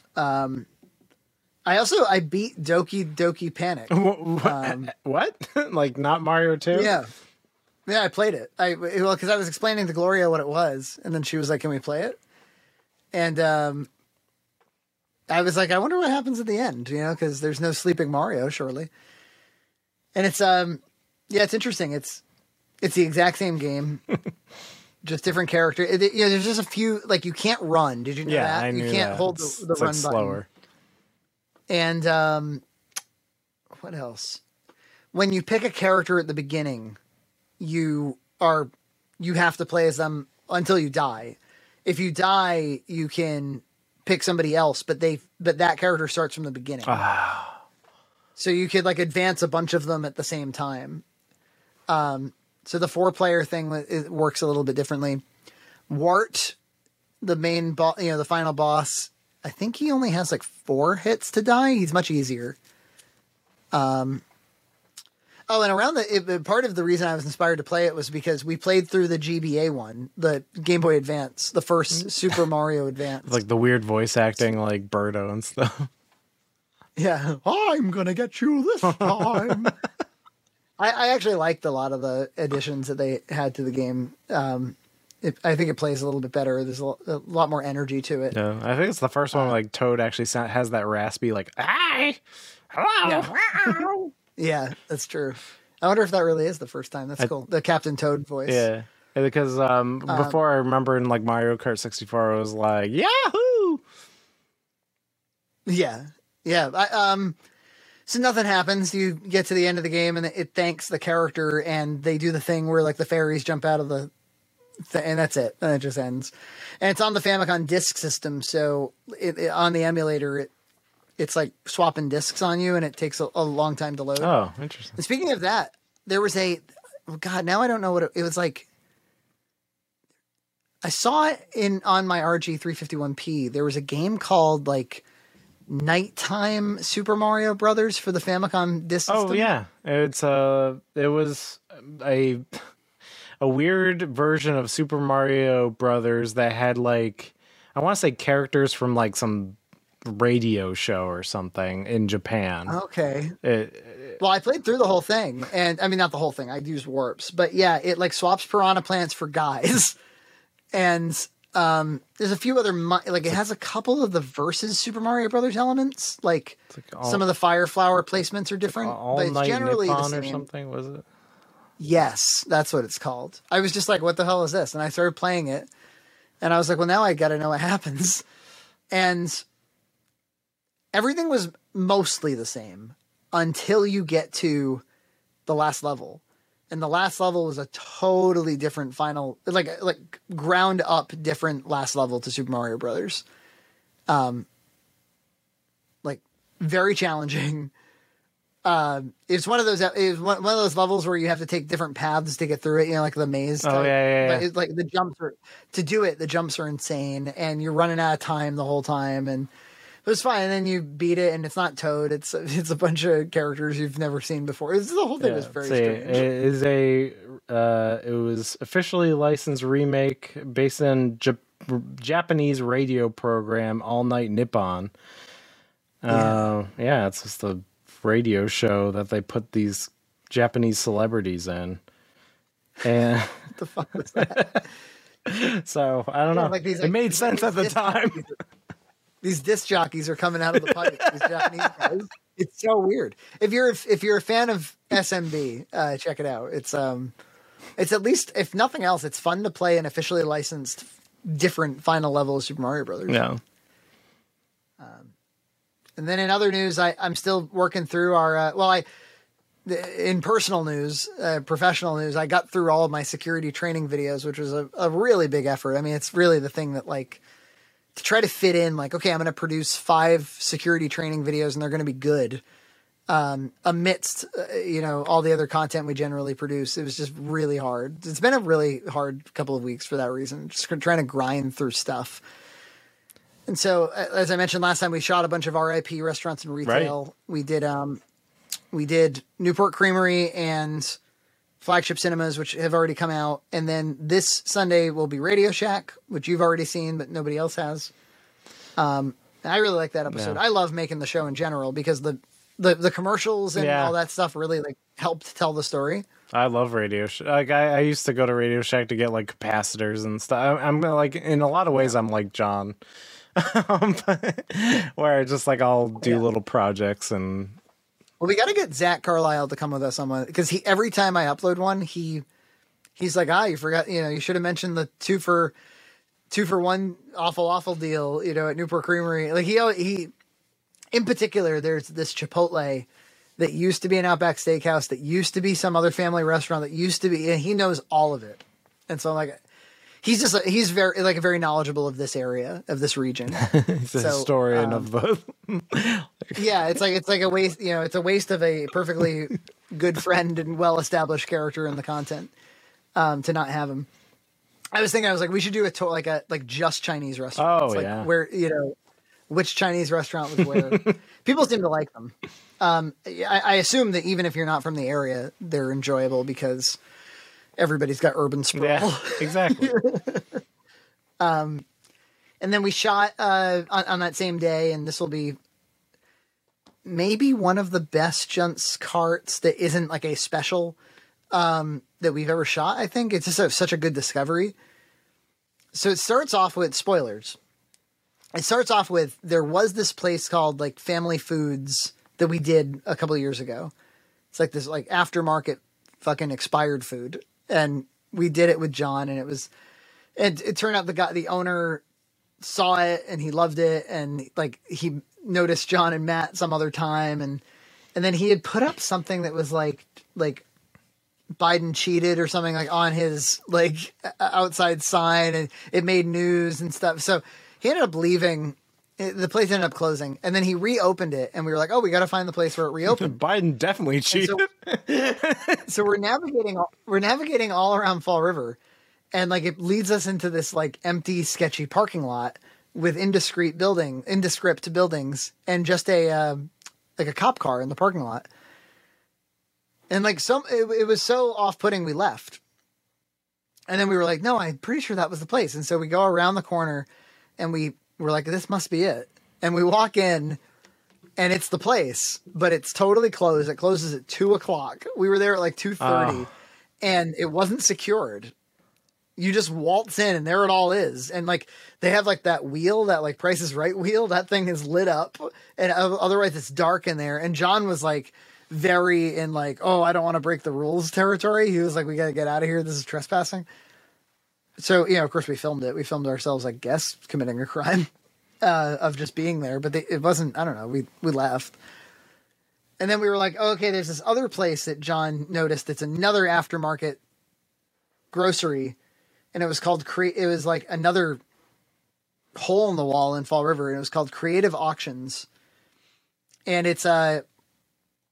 I beat Doki Doki Panic. What? Like not Mario 2? Yeah, I played it. Because I was explaining to Gloria what it was, and then she was like, "Can we play it?" And I was like, "I wonder what happens at the end," because there's no sleeping Mario, surely. And it's it's interesting. It's the exact same game, just different character. There's just a few you can't run. Did you know that? I knew you can't that. hold the run button. Slower. And what else? When you pick a character at the beginning, you have to play as them until you die. If you die, you can pick somebody else, but that character starts from the beginning. So you could advance a bunch of them at the same time. So the 4-player thing works a little bit differently. Wart, the main boss, the final boss, I think he only has 4 hits to die. He's much easier. And around part of the reason I was inspired to play it was because we played through the GBA one, the Game Boy Advance, the first Super Mario Advance. Like the weird voice acting like Birdo and stuff. Yeah. I'm going to get you this time. I actually liked a lot of the additions that they had to the game. I think it plays a little bit better. There's a lot more energy to it. Yeah, I think it's the first one Toad actually has that raspy "Hi, hello." Yeah, that's true. I wonder if that really is the first time. That's cool. The Captain Toad voice. Yeah, because before I remember in Mario Kart 64, it was like Yahoo. Yeah. So nothing happens. You get to the end of the game, and it thanks the character, and they do the thing where the fairies jump out of the. And that's it. And it just ends. And it's on the Famicom disk system, so on the emulator, it's swapping discs on you, and it takes a long time to load. Oh, interesting. And speaking of that, there was now I don't know what it was like. I saw it on my RG351P. There was a game called Nighttime Super Mario Brothers for the Famicom disk system. Oh yeah, it was a weird version of Super Mario Brothers that had I want to say characters from some radio show or something in Japan. Okay. Well, I played through the whole thing, and I mean not the whole thing. I used warps, but yeah, it swaps piranha plants for guys, and there's a few other it has a couple of the Versus Super Mario Brothers elements, some of the fire flower placements are different, but it's generally the same. Or something, was it? Yes, that's what it's called. I was just like, what the hell is this? And I started playing it, and I was like, well, now I got to know what happens. And everything was mostly the same until you get to the last level. And the last level was a totally different final, ground up different last level to Super Mario Brothers. Very challenging. It's one of those. It's one of those levels where you have to take different paths to get through it. You know, like the maze. Oh yeah. But it's like the jumps are to do it. The jumps are insane, and you're running out of time the whole time. And it was fine. And then you beat it, and it's not Toad. It's a bunch of characters you've never seen before. The whole thing was very strange. It was officially licensed remake based on Japanese radio program All Night Nippon. It's just a radio show that they put these Japanese celebrities in. And What the fuck was that? So I don't know. Like these, it made sense at the time. These disc jockeys are coming out of the pipe. These Japanese guys. It's so weird. If you're a fan of SMB, check it out. It's at least, if nothing else, it's fun to play an officially licensed different final level of Super Mario Brothers. Yeah. And then in other news, I'm still working through our in personal news, professional news, I got through all of my security training videos, which was a really big effort. I mean, it's really the thing that like to try to fit in, like, okay, I'm going to produce 5 security training videos and they're going to be good. Amidst, all the other content we generally produce. It was just really hard. It's been a really hard couple of weeks for that reason. Just trying to grind through stuff. And so, as I mentioned last time, we shot a bunch of RIP restaurants and retail. Right. We did Newport Creamery and Flagship Cinemas, which have already come out. And then this Sunday will be Radio Shack, which you've already seen, but nobody else has. I really like that episode. Yeah. I love making the show in general because the commercials and all that stuff really like helped tell the story. I love Radio Shack. Like I used to go to Radio Shack to get like capacitors and stuff. I'm like, in a lot of ways, I'm like John. Where just like I'll do little projects and. Well, we got to get Zach Carlisle to come with us on one because every time I upload one, he's like, you forgot, you should have mentioned the 2 for 1 awful deal, at Newport Creamery. Like he, in particular, there's this Chipotle that used to be an Outback Steakhouse, that used to be some other family restaurant, that used to be, and he knows all of it. And so I'm like, he's very knowledgeable of this area, of this region. He's a historian of both. Yeah, it's like a waste. It's a waste of a perfectly good friend and well-established character in the content to not have him. I was like, we should do a just Chinese restaurant. Where which Chinese restaurant was where. People seem to like them. I assume that even if you're not from the area, they're enjoyable because everybody's got urban sprawl. Yeah, exactly. And then we shot on that same day, and this will be maybe one of the best Junts carts that isn't like a special that we've ever shot. I think it's just such a good discovery. So it starts off with spoilers. It starts off with, there was this place called like Family Foods that we did a couple of years ago. It's like this like aftermarket fucking expired food. And we did it with John, and it turned out the owner saw it and he loved it. And like, he noticed John and Matt some other time. And then he had put up something that was like Biden cheated or something like on his like outside sign, and it made news and stuff. So he ended up leaving. The place ended up closing, and then he reopened it, and we were like, "Oh, we got to find the place where it reopened." Biden definitely cheated. So we're navigating all around Fall River, and like it leads us into this like empty, sketchy parking lot with indescript buildings, and just a cop car in the parking lot. And like it was so off-putting, we left. And then we were like, "No, I'm pretty sure that was the place." And so we go around the corner, and we're like, this must be it. And we walk in, and it's the place, but it's totally closed. It closes at 2:00. We were there at like 2:30, and it wasn't secured. You just waltz in, and there it all is. And like, they have like that wheel, that like Price is Right wheel. That thing is lit up, and otherwise it's dark in there. And John was like very in like, oh, I don't want to break the rules territory. He was like, we got to get out of here. This is trespassing. So, of course we filmed it. We filmed ourselves, I guess, committing a crime of just being there. But it wasn't, I don't know, we left. And then we were like, oh, okay, there's this other place that John noticed. It's another aftermarket grocery. And it was called, it was like another hole in the wall in Fall River. And it was called Creative Auctions. And it's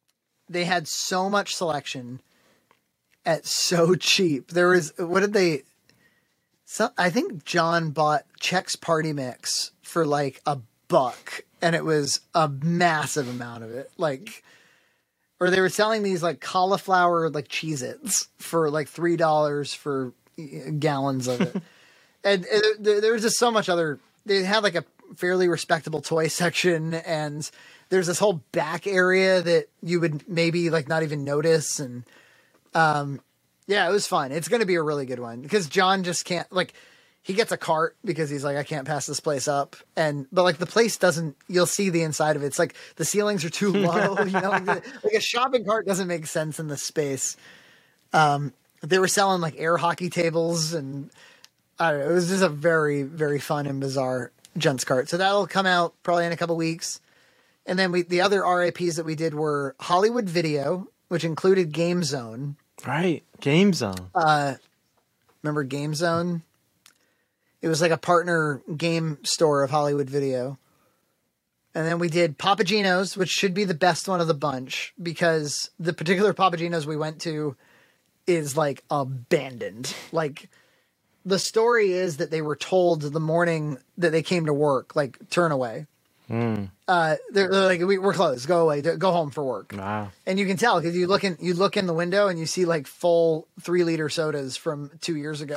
they had so much selection at so cheap. There was, what did they, so I think John bought Chex Party Mix for like $1, and it was a massive amount of it. Like, or they were selling these like cauliflower like Cheez-Its for like $3 for gallons of it. And there was just so much other, they had like a fairly respectable toy section, and there's this whole back area that you would maybe like not even notice. And yeah, it was fun. It's going to be a really good one because John just can't, like, he gets a cart because he's like, I can't pass this place up. But like the place doesn't, you'll see the inside of it. It's like the ceilings are too low, you know, like a shopping cart doesn't make sense in this space. They were selling like air hockey tables, and I don't know, it was just a very, very fun and bizarre gents cart. So that'll come out probably in a couple weeks. And then the other RIPs that we did were Hollywood Video, which included Game Zone. Right. Game Zone. Remember Game Zone? It was like a partner game store of Hollywood Video. And then we did Papagino's, which should be the best one of the bunch because the particular Papagino's we went to is like abandoned. Like the story is that they were told the morning that they came to work, like turn away. They're like, we're closed. Go away. Go home for work. Wow. And you can tell because you look in the window and you see like full 3-liter sodas from 2 years ago.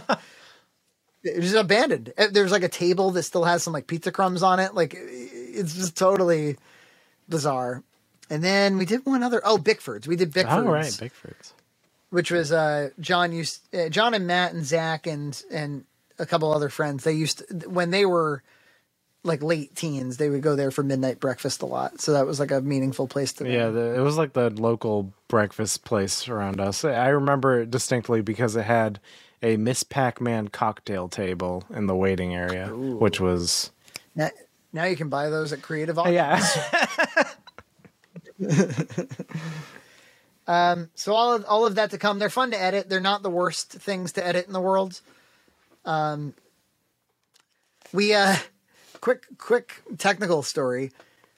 It's just abandoned. There's like a table that still has some like pizza crumbs on it. Like it's just totally bizarre. And then we did one other. Oh, Bickford's. We did Bickford's. Oh, right, Bickford's. Which was John and Matt and Zach and a couple other friends. They used to, when they were like late teens, they would go there for midnight breakfast a lot. So that was like a meaningful place to be. Yeah, it was like the local breakfast place around us. I remember it distinctly because it had a Miss Pac-Man cocktail table in the waiting area, which was... Now you can buy those at Creative Auctions. Yeah. So all of that to come. They're fun to edit. They're not the worst things to edit in the world. Quick technical story.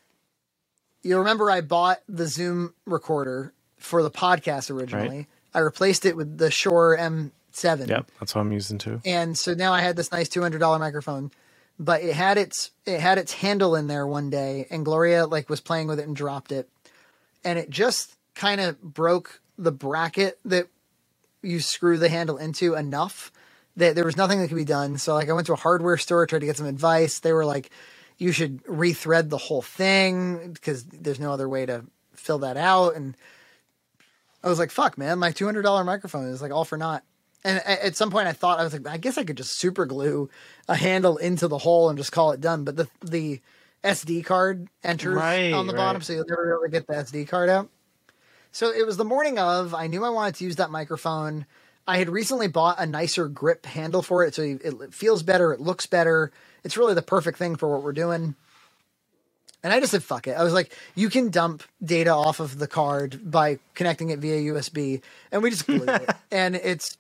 You remember I bought the Zoom recorder for the podcast originally. Right. I replaced it with the Shure M7. Yep, that's what I'm using too. And so now I had this nice $200 microphone, but it had its handle in there one day, and Gloria like was playing with it and dropped it, and it just kind of broke the bracket that you screw the handle into enough that there was nothing that could be done. So like I went to a hardware store, tried to get some advice. They were like, you should rethread the whole thing because there's no other way to fill that out. And I was like, fuck, man, my $200 microphone is like all for naught. And at some point I thought, I was like, I guess I could just super glue a handle into the hole and just call it done. But the SD card enters on the bottom, so you'll never be able to get the SD card out. So it was the morning of, I knew I wanted to use that microphone. I had recently bought a nicer grip handle for it, so it feels better, it looks better. It's really the perfect thing for what we're doing. And I just said, fuck it. I was like, you can dump data off of the card by connecting it via USB. And we just glued it. And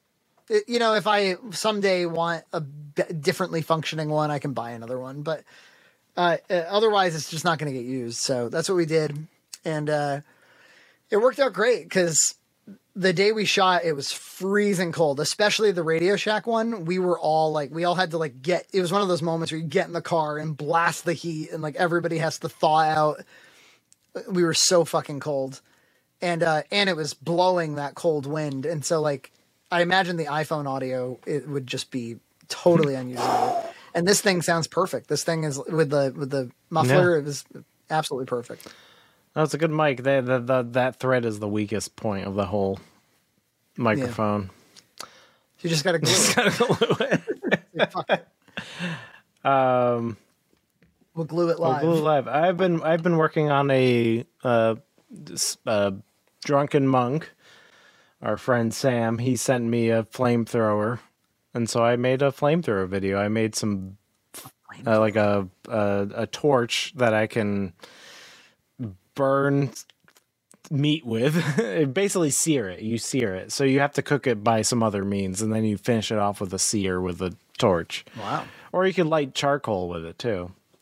if I someday want a differently functioning one, I can buy another one. But otherwise, it's just not going to get used. So that's what we did. And it worked out great because the day we shot, it was freezing cold, especially the Radio Shack one. We all had to it was one of those moments where you get in the car and blast the heat and like everybody has to thaw out. We were so fucking cold. And it was blowing that cold wind. And so like, I imagine the iPhone audio, it would just be totally unusable. And this thing sounds perfect. This thing is with the muffler. It was absolutely perfect. That's a good mic. That thread is the weakest point of the whole microphone. Yeah. You just got to glue it. Fuck it. We'll glue it live. We'll glue it live. I've been working on a Drunken Monk. Our friend Sam, he sent me a flamethrower, and so I made a flamethrower video. I made some like a torch that I can burn meat with. Basically sear it. You sear it. So you have to cook it by some other means, and then you finish it off with a sear with a torch. Wow. Or you can light charcoal with it too.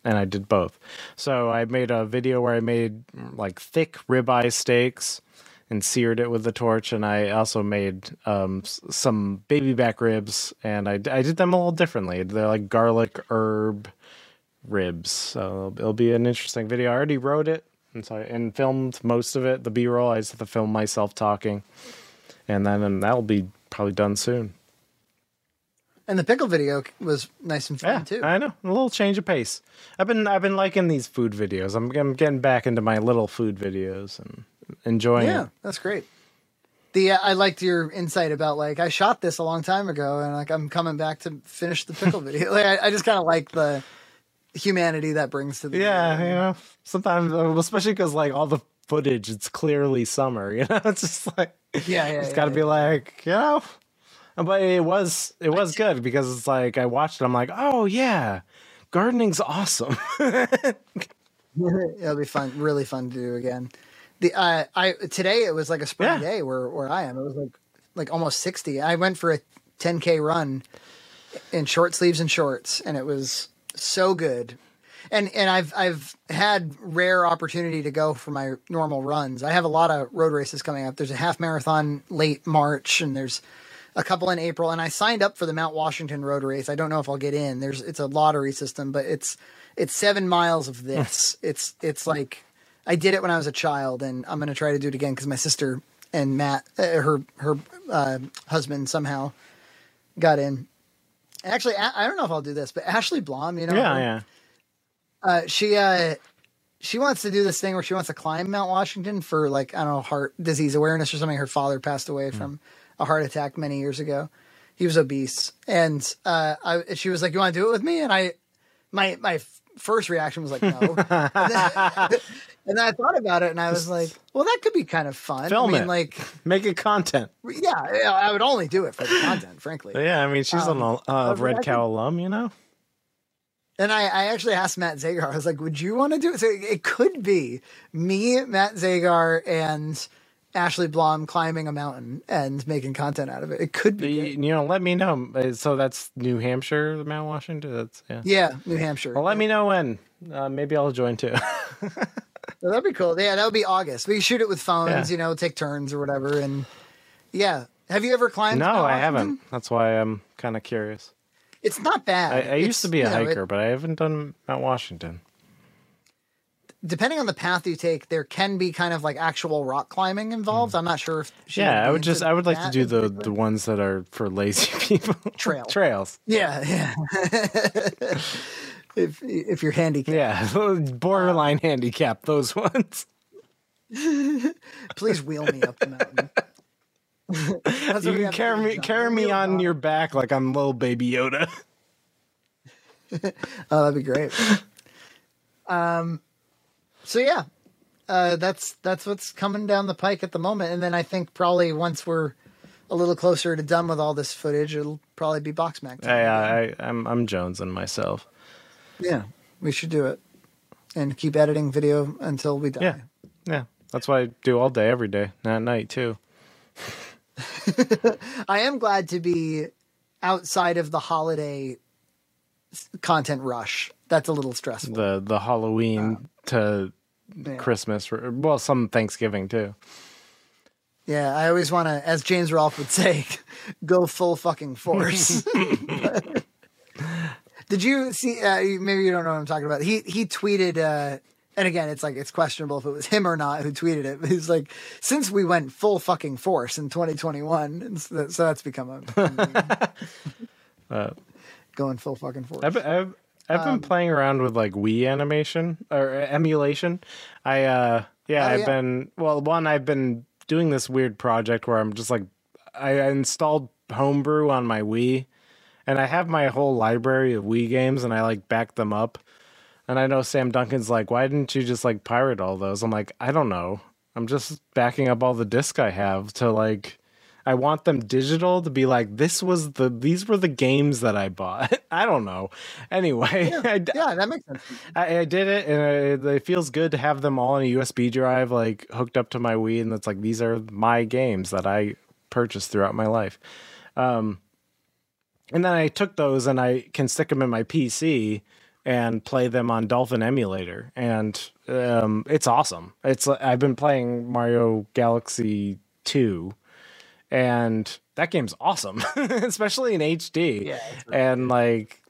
and I did both. So I made a video where I made like thick ribeye steaks and seared it with the torch, and I also made some baby back ribs, and I did them a little differently. They're like garlic herb ribs, so it'll be an interesting video. I already wrote it and filmed most of it. The B-roll, I just have to film myself talking, and then that'll be probably done soon. And the pickle video was nice and fun Yeah, too. I know, a little change of pace. I've been liking these food videos. I'm getting back into my little food videos and enjoying Yeah, it. that's great. I liked your insight about like I shot this a long time ago, and like I'm coming back to finish the pickle video. Like I just kind of like the humanity that brings to the Yeah, video. you know, sometimes, especially because like all the footage, it's clearly summer. You know, it's just like it's got to be like, you know. But it was good because it's like I watched it. I'm like, oh yeah, gardening's awesome. It'll be fun, really fun to do again. Today it was like a spring day where I am. It was like almost 60. I went for a 10K run in short sleeves and shorts, and it was so good. And I've had rare opportunity to go for my normal runs. I have a lot of road races coming up. There's a half marathon late March, and there's a couple in April. And I signed up for the Mount Washington road race. I don't know if I'll get in. It's a lottery system, but it's 7 miles of this. It's like I did it when I was a child, and I'm going to try to do it again because my sister and Matt, her husband, somehow got in. Actually, I don't know if I'll do this, but Ashley Blom, you know, she wants to do this thing where she wants to climb Mount Washington for like, I don't know, heart disease awareness or something. Her father passed away from a heart attack many years ago. He was obese, and she was like, "You want to do it with me?" And my first reaction was like, "No." And then I thought about it, and I was like, "Well, that could be kind of fun. Film it. Like, Make it content." Yeah, I would only do it for the content, frankly. But yeah, I mean, she's a Red Cow alum, you know. And I actually asked Matt Zagar. I was like, "Would you want to do it?" So it could be me, Matt Zagar, and Ashley Blom climbing a mountain and making content out of it. It could be. You know, let me know. So that's New Hampshire, Mount Washington. That's yeah, New Hampshire. Well, let me know when. Maybe I'll join too. Well, that'd be cool. Yeah, that would be August. We can shoot it with phones, you know, take turns or whatever. And yeah, have you ever climbed? No, Mount I Washington? haven't. That's why I'm kind of curious. It's not bad. I used to be a hiker, it, but I haven't done Mount Washington. Depending on the path you take, there can be kind of like actual rock climbing involved. I'm not sure if. I would like to do the ones that are for lazy people. Trails. Yeah. if you're handicapped. Yeah, borderline handicap, those ones. Please wheel me up the mountain. You can carry me on your back like I'm little baby Yoda. Oh, that'd be great. So yeah, that's what's coming down the pike at the moment. And then I think probably once we're a little closer to done with all this footage, it'll probably be Boxmac time. I'm jonesing myself. Yeah, we should do it and keep editing video until we die. Yeah. That's what I do all day, every day, and at night too. I am glad to be outside of the holiday content rush. That's a little stressful. The Halloween to Christmas, well, some Thanksgiving too. Yeah, I always want to, as James Rolfe would say, go full fucking force. Did you see? Maybe you don't know what I'm talking about. He tweeted, and again, it's questionable if it was him or not who tweeted it. But he's like, since we went full fucking force in 2021, and so that's become a going full fucking force. I've been playing around with like Wii animation or emulation. I've been doing this weird project where I'm just like, I installed Homebrew on my Wii, and I have my whole library of Wii games, and I like back them up. And I know Sam Duncan's like, why didn't you just like pirate all those? I'm like, I don't know. I'm just backing up all the discs I have to like, I want them digital to be like, these were the games that I bought. I don't know. Anyway, yeah, that makes sense. I did it, and it feels good to have them all in a USB drive, like hooked up to my Wii, and it's like, these are my games that I purchased throughout my life. And then I took those and I can stick them in my PC, and play them on Dolphin Emulator, and it's awesome. I've been playing Mario Galaxy 2, and that game's awesome, especially in HD. Yeah, and like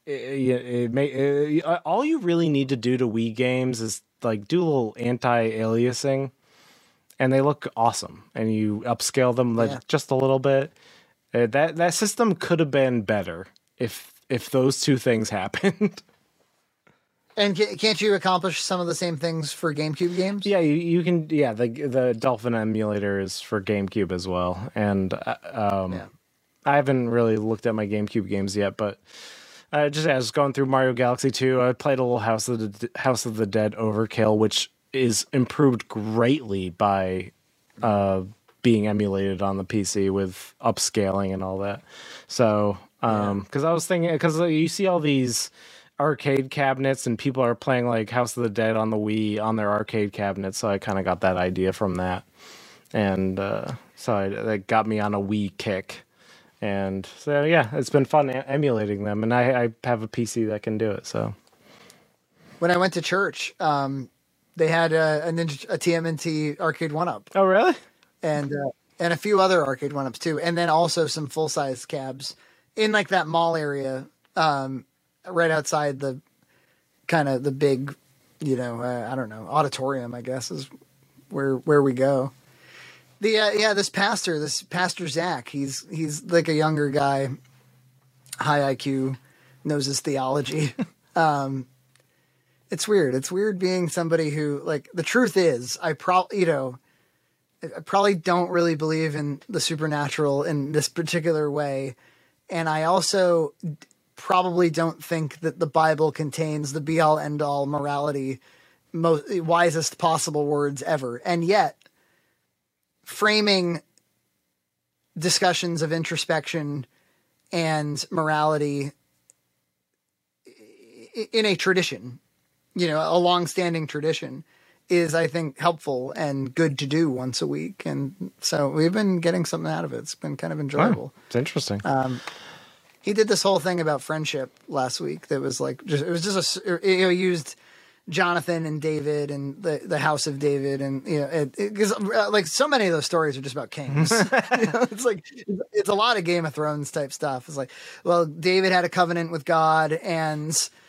all you really need to do to Wii games is like do a little anti-aliasing, and they look awesome. And you upscale them just a little bit. That system could have been better if those two things happened. And can't you accomplish some of the same things for GameCube games? Yeah, you can. Yeah, the Dolphin emulator is for GameCube as well. And I haven't really looked at my GameCube games yet, but just as going through Mario Galaxy 2, I played a little House of the Dead Overkill, which is improved greatly by being emulated on the PC with upscaling and all that. So, because I was thinking, because you see all these arcade cabinets and people are playing like House of the Dead on the Wii on their arcade cabinets, so I kind of got that idea from that, and that got me on a Wii kick. And so yeah, it's been fun emulating them, and I have a PC that can do it. So when I went to church, they had a TMNT arcade 1-up. Oh really? And a few other arcade 1-ups too, and then also some full size cabs in like that mall area. Right outside the kind of the big, I don't know, auditorium, I guess is where we go. This pastor Zach, he's like a younger guy, high IQ, knows his theology. It's weird. It's weird being somebody who, like, the truth is, I probably don't really believe in the supernatural in this particular way. And I also probably don't think that the Bible contains the be-all, end-all morality, wisest possible words ever. And yet, framing discussions of introspection and morality in a tradition, a long-standing tradition, is, I think, helpful and good to do once a week. And so we've been getting something out of it. It's been kind of enjoyable. Wow, it's interesting. He did this whole thing about friendship last week that was like, he used Jonathan and David and the house of David. And, because like so many of those stories are just about kings. It's like, it's a lot of Game of Thrones type stuff. It's like, well, David had a covenant with God, and,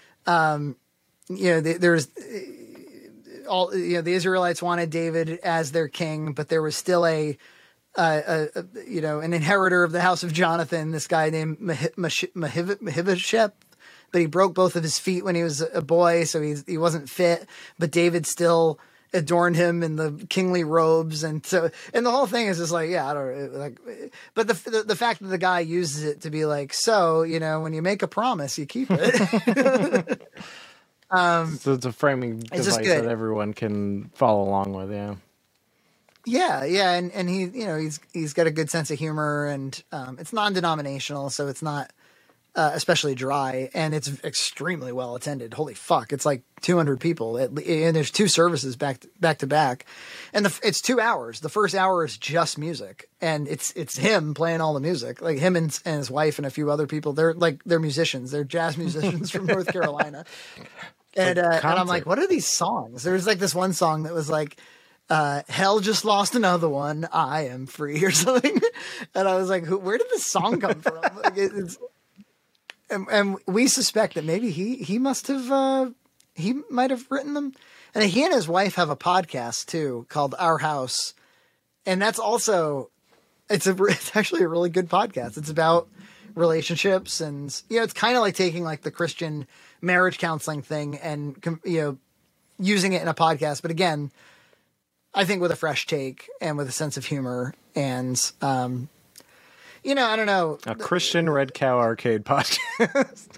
there's all, the Israelites wanted David as their king, but there was still an inheritor of the house of Jonathan, this guy named Mephibosheth, but he broke both of his feet when he was a boy, so he wasn't fit, but David still adorned him in the kingly robes. And the whole thing is just like, I don't like, but the fact that the guy uses it to be like, so, when you make a promise, you keep it. So it's a framing device that everyone can follow along with. Yeah, and he, he's got a good sense of humor, and it's non-denominational, so it's not especially dry, and it's extremely well attended. Holy fuck, it's like 200 people, and there's 2 services back to back, and it's 2 hours. The first hour is just music, and it's him playing all the music, like him and his wife and a few other people. They're musicians, they're jazz musicians from North Carolina, and I'm like, what are these songs? There's like this one song that was like, hell just lost another one, I am free, or something. And I was like, where did this song come from? Like, and we suspect that maybe he might have written them. And he and his wife have a podcast too called Our House, and that's also it's actually a really good podcast. It's about relationships, and it's kind of like taking like the Christian marriage counseling thing and using it in a podcast, but again, I think with a fresh take and with a sense of humor, and I don't know, a Christian Red Cow Arcade podcast.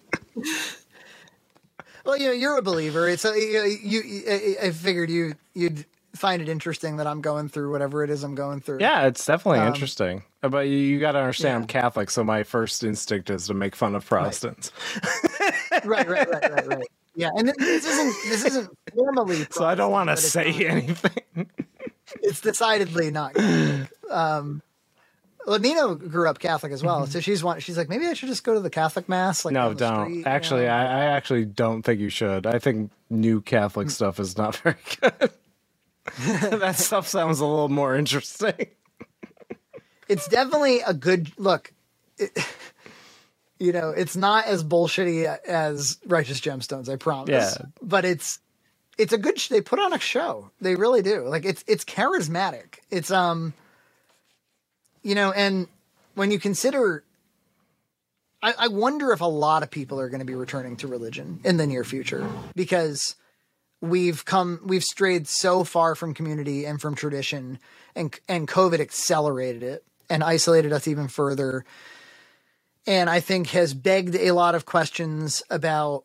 Well, you're a believer. It's I figured you'd find it interesting that I'm going through whatever it is I'm going through. Yeah, it's definitely interesting. But you got to understand, I'm Catholic, so my first instinct is to make fun of Protestants. Right. Yeah, and this isn't formally. So I don't want to say anything. It's decidedly not Catholic. Well, Nino grew up Catholic as well, so she's like, maybe I should just go to the Catholic mass. Like, No, down the don't. street, Actually, you know? I actually don't think you should. I think new Catholic stuff is not very good. That stuff sounds a little more interesting. It's definitely a good look. You know, it's not as bullshitty as Righteous Gemstones, I promise. Yeah. But it's a good. They put on a show. They really do. Like it's charismatic. It's you know, and when you consider, I wonder if a lot of people are going to be returning to religion in the near future because we've strayed so far from community and from tradition, and COVID accelerated it and isolated us even further. And I think has begged a lot of questions about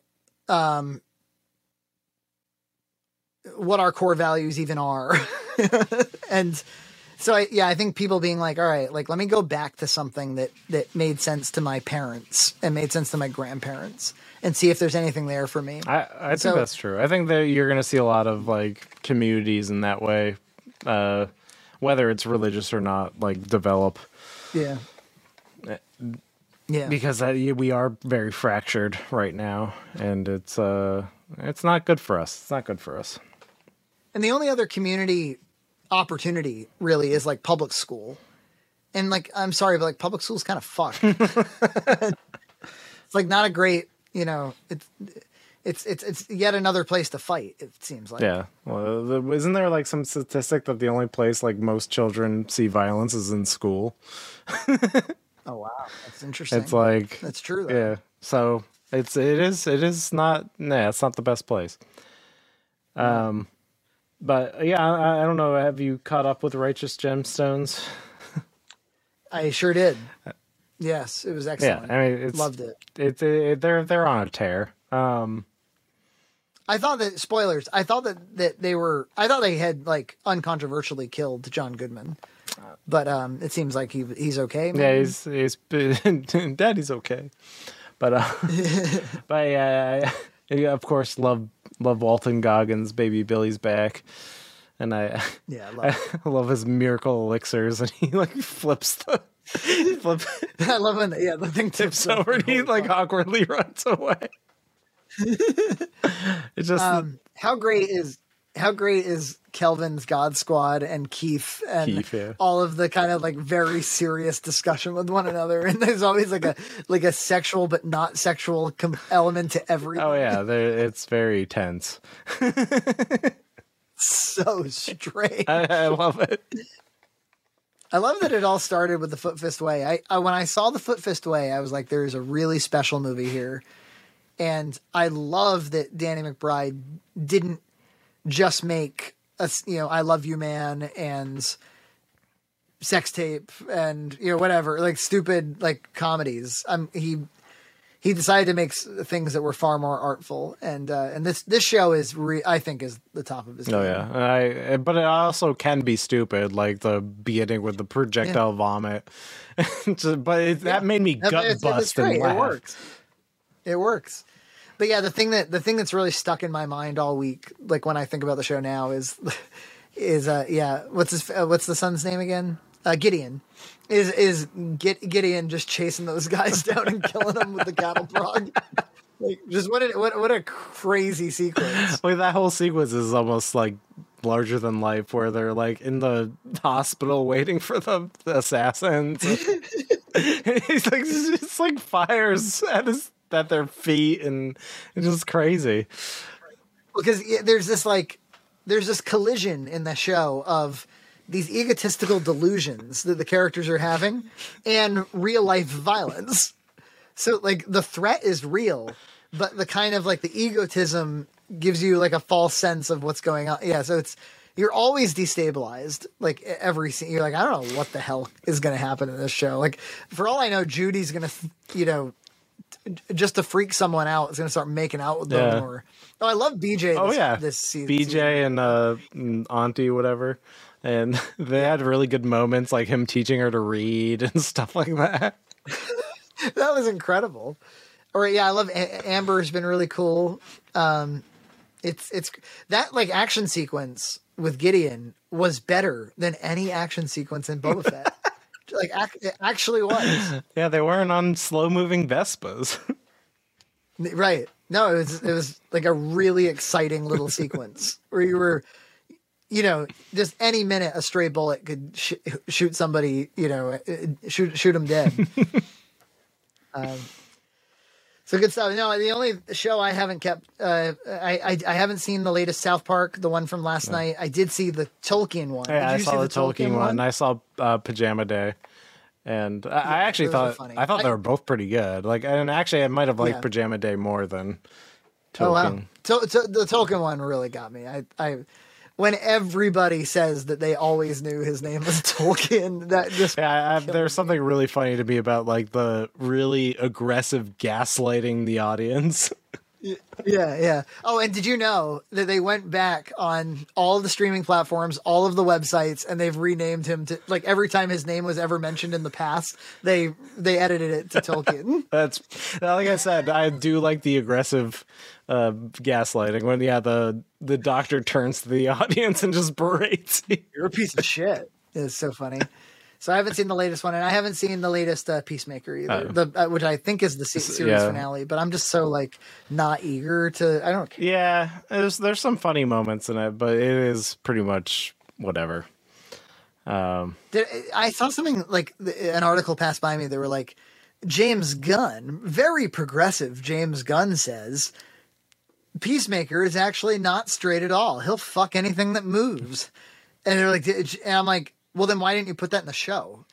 what our core values even are. And so I think people being like, all right, like, let me go back to something that made sense to my parents and made sense to my grandparents and see if there's anything there for me. I think that's true. I think that you're going to see a lot of like communities in that way, whether it's religious or not, like develop. Yeah. Yeah. Because we are very fractured right now, and it's not good for us. It's not good for us. And the only other community opportunity really is like public school. And like, I'm sorry, but like public school is kind of fucked. It's like not a great, you know, it's yet another place to fight. It seems like. Yeah. Well, isn't there like some statistic that the only place like most children see violence is in school? Oh wow, that's interesting. It's like that's true though. Yeah. So it is not. Nah, it's not the best place. But yeah, I don't know. Have you caught up with Righteous Gemstones? I sure did. Yes, it was excellent. Yeah, I mean, loved it. They're on a tear. I thought that spoilers. I thought that they were. I thought they had like uncontroversially killed John Goodman, but it seems like he's okay. Maybe. Yeah, he's Daddy's okay, but but yeah, of course love Walton Goggins. Baby Billy's back, and I love his miracle elixirs, and he like flips the. I love when the thing tips over and he like awkwardly runs away. It's just how great is Kelvin's God Squad and Keith and all of the kind of like very serious discussion with one another, and there's always like a sexual but not sexual element to everything. Oh yeah, it's very tense. So strange. I love it. I love that it all started with the Foot Fist Way. I when I saw the Foot Fist Way, I was like, there's a really special movie here. And I love that Danny McBride didn't just make I Love You Man and Sex Tape and whatever, like stupid like comedies. He decided to make things that were far more artful, and this show is I think is the top of his game. Oh yeah, but it also can be stupid, like the beginning with the projectile vomit. That made me gut bust and laugh. It works. But yeah, the thing that's really stuck in my mind all week, like when I think about the show now, is what's the son's name again? Gideon. Is Gideon just chasing those guys down and killing them with the cattle prod? Like, just what a crazy sequence! Like that whole sequence is almost like larger than life, where they're like in the hospital waiting for the assassins. He's like just like fires at their feet, and it's just crazy. Because there's this collision in the show of these egotistical delusions that the characters are having and real life violence. So like the threat is real, but the kind of like the egotism gives you like a false sense of what's going on. Yeah. So you're always destabilized. Like every scene, you're like, I don't know what the hell is going to happen in this show. Like for all I know, Judy's going to, just to freak someone out, is going to start making out with them. Or I love BJ. This season. BJ and Auntie, whatever. And they had really good moments, like him teaching her to read and stuff like that. That was incredible. Or I love Amber's been really cool. It's that like action sequence with Gideon was better than any action sequence in Boba Fett. It actually was. Yeah, they weren't on slow-moving Vespas. Right. No, it was like a really exciting little sequence where you were, just any minute a stray bullet could shoot somebody, shoot them dead. So good stuff. No, the only show I haven't kept, I haven't seen the latest South Park, the one from last night. I did see the Tolkien one. Yeah, Did I you saw see the Tolkien one. I saw Pajama Day. And I actually those thought were funny. they were both pretty good. And actually I might have liked Yeah. Pajama Day more than Tolkien. Oh wow, the Tolkien one really got me. I when everybody says that they always knew his name was Tolkien, that just there's something really funny to me about the really aggressive gaslighting the audience. Yeah. Oh, and did you know that they went back on all of the streaming platforms, all of the websites, and they've renamed him to every time his name was ever mentioned in the past, they edited it to Tolkien. That's like I said, I do like the aggressive gaslighting when the doctor turns to the audience and just berates you. You're a piece of shit. It's so funny. So I haven't seen the latest one, and I haven't seen the latest Peacemaker either, which I think is the series finale. But I'm just so not eager to. I don't care. Yeah, there's some funny moments in it, but it is pretty much whatever. I saw something an article passed by me. They were like, James Gunn, very progressive. James Gunn says Peacemaker is actually not straight at all. He'll fuck anything that moves. And they're like, and I'm like, well, then why didn't you put that in the show?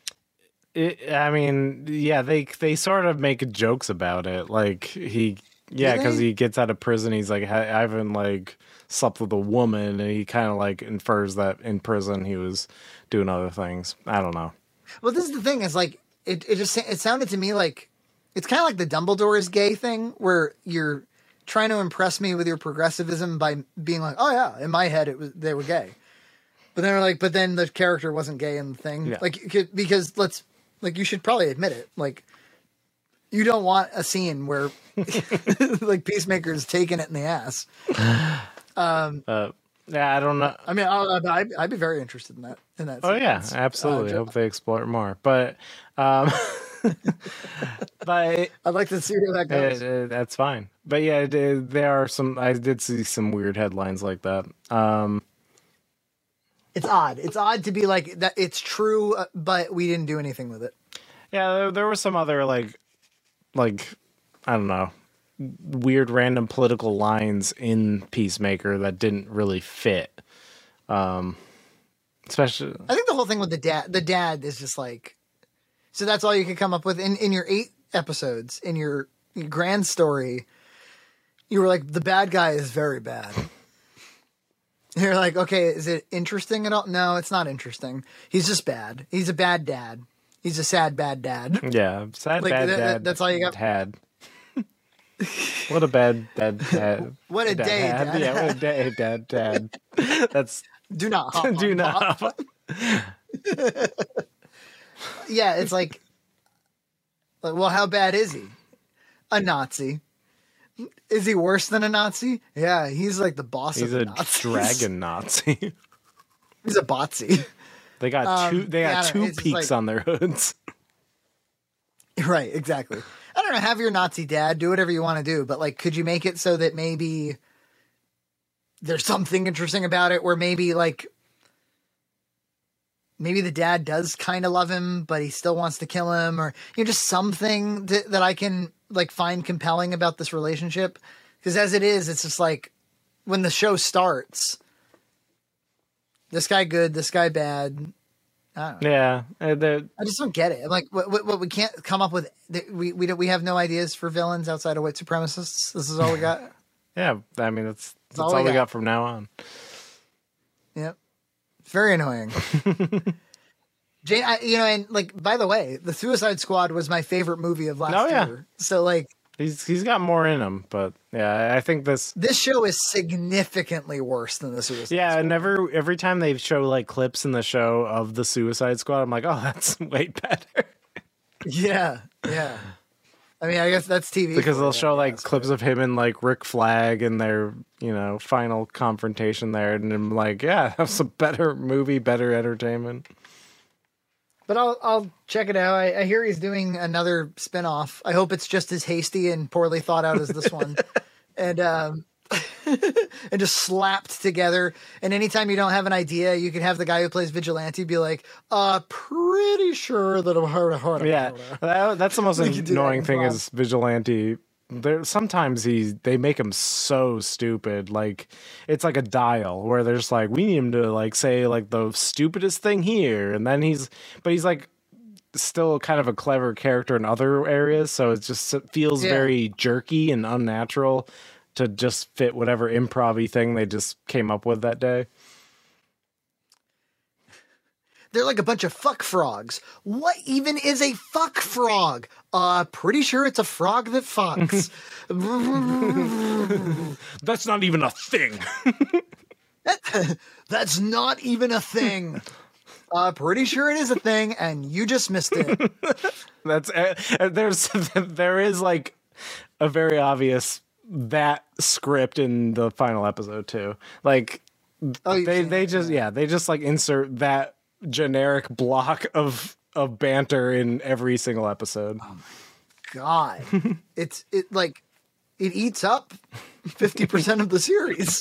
They sort of make jokes about it. Because he gets out of prison, he's like, I haven't slept with a woman, and he kind of infers that in prison he was doing other things. I don't know. Well, this is the thing. Is it sounded to me like it's kind of like the Dumbledore is gay thing, where you're trying to impress me with your progressivism by being like, oh yeah, in my head they were gay. But then they're like, but then the character wasn't gay in the thing. Yeah. Because you should probably admit it. You don't want a scene where Peacemaker's taking it in the ass. Yeah, I don't know. I mean, I'd be very interested in that. Oh yeah, absolutely. Hope they explore it more. But, but I'd like to see where that goes. That's fine. But yeah, there are some. I did see some weird headlines like that. It's odd. It's odd to be like that. It's true, but we didn't do anything with it. Yeah, there were some other I don't know, weird random political lines in Peacemaker that didn't really fit. Especially, I think the whole thing with the dad is just so that's all you could come up with in your 8 episodes in your grand story. You were like, the bad guy is very bad. You're like, okay, is it interesting at all? No, it's not interesting. He's just bad. He's a bad dad. He's a sad bad dad. Yeah, sad bad dad. That's all you got. Had. What a bad dad. What a day, Dad. Yeah, what a day, Dad. That's do not hop do on not. Hop. Yeah, it's well, how bad is he? A Nazi. Is he worse than a Nazi? Yeah, he's the boss of the Nazis. He's a dragon Nazi. He's a botsy. They got two. They got two peaks on their hoods. Right, exactly. I don't know. Have your Nazi dad do whatever you want to do, but could you make it so that maybe there's something interesting about it, where maybe the dad does kind of love him, but he still wants to kill him, or just something that I can find compelling about this relationship. Because as it is, it's just when the show starts, this guy good, this guy bad. I don't know. Yeah, I just don't get it. What we can't come up with. We have no ideas for villains outside of white supremacists. This is all we got. Yeah, I mean that's all we got from now on. Yep, it's very annoying. Jane, and by the way, the Suicide Squad was my favorite movie of last year. So he's got more in him, but yeah, I think this show is significantly worse than the Suicide Squad. Yeah, and every time they show clips in the show of the Suicide Squad, I'm like, oh, that's way better. Yeah. I mean, I guess that's TV because they'll show clips of him and Rick Flag and their final confrontation there, and I'm like, yeah, that's a better movie, better entertainment. But I'll check it out. I hear he's doing another spinoff. I hope it's just as hasty and poorly thought out as this one. And and just slapped together. And anytime you don't have an idea, you can have the guy who plays Vigilante be like, pretty sure that I'm hard. Yeah, that's the most annoying thing is Vigilante. Sometimes they make him so stupid. Like it's like a dial where there's like, we need him to like say like the stupidest thing here, and then he's like still kind of a clever character in other areas, so it feels very jerky and unnatural to just fit whatever improv-y thing they just came up with that day. They're like a bunch of fuck frogs. What even is a fuck frog? Pretty sure it's a frog that fucks. That's not even a thing. That's not even a thing. Pretty sure it is a thing, and you just missed it. There is like a very obvious that script in the final episode too. Like they just like insert that generic block of banter in every single episode. Oh my God. it eats up 50% of the series.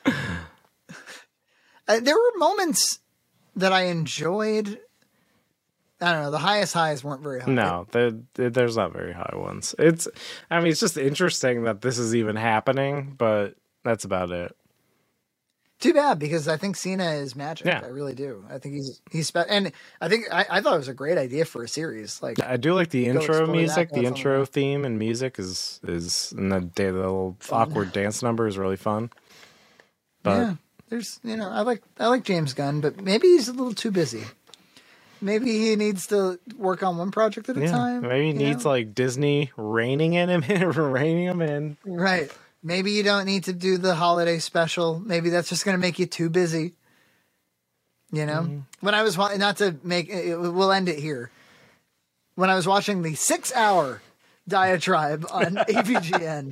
There were moments that I enjoyed. I don't know. The highest highs weren't very high. No, there's not very high ones. It's just interesting that this is even happening, but that's about it. Too bad, because I think Cena is magic. Yeah. I really do. I think he's and I think I thought it was a great idea for a series. Like, I do like the intro music. The intro theme and music is and the little awkward dance number is really fun. But yeah, there's I like James Gunn, but maybe he's a little too busy. Maybe he needs to work on one project at a time. Maybe he needs like Disney reining him in. Right. Maybe you don't need to do the holiday special. Maybe that's just going to make you too busy. When I was not to make it, we'll end it here. When I was watching the 6-hour diatribe on AVGN,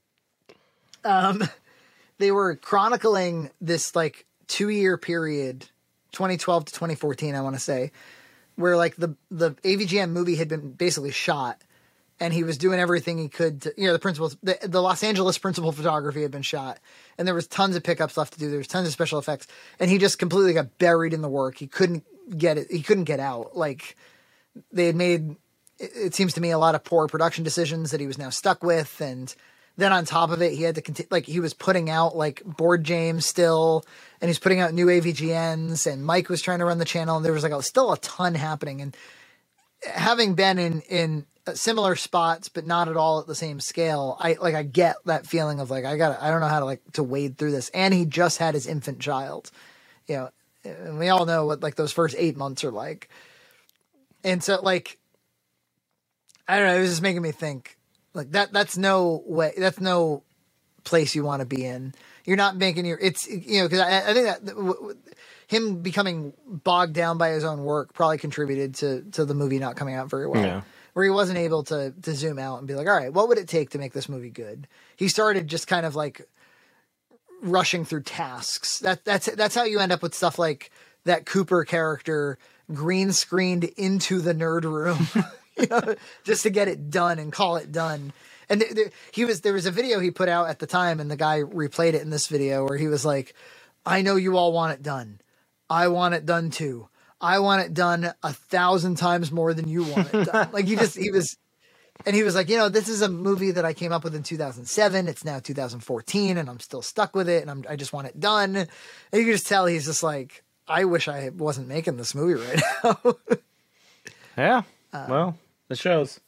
they were chronicling this like 2-year period, 2012 to 2014, I want to say, where like the AVGN movie had been basically shot. And he was doing everything he could to, the Los Angeles principal photography had been shot, and there was tons of pickups left to do. There was tons of special effects, and he just completely got buried in the work. He couldn't get it. He couldn't get out. Like, they had made, it seems to me, a lot of poor production decisions that he was now stuck with. And then on top of it, he had to continue, like, he was putting out like Board James still, and he's putting out new AVGNs, and Mike was trying to run the channel, and there was like still a ton happening. And having been in similar spots, but not at all at the same scale, I get that feeling of like, I don't know how to wade through this. And he just had his infant child, and we all know what like those first 8 months are like. And so like, I don't know, it was just making me think like that's no way, that's no place you want to be in. You're not making cause I think that him becoming bogged down by his own work probably contributed to the movie not coming out very well. Yeah. Where he wasn't able to zoom out and be like, all right, what would it take to make this movie good? He started just kind of like rushing through tasks. That's how you end up with stuff like that Cooper character green screened into the nerd room, just to get it done and call it done. And there was a video he put out at the time, and the guy replayed it in this video where he was like, I know you all want it done. I want it done too. I want it done 1,000 times more than you want it done. Like he was like, this is a movie that I came up with in 2007. It's now 2014 and I'm still stuck with it. And I just want it done. And you can just tell he's just like, I wish I wasn't making this movie right now. Yeah. Well, it shows.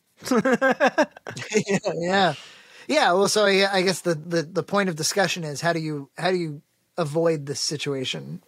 Yeah. Well, so I guess the point of discussion is how do you avoid this situation?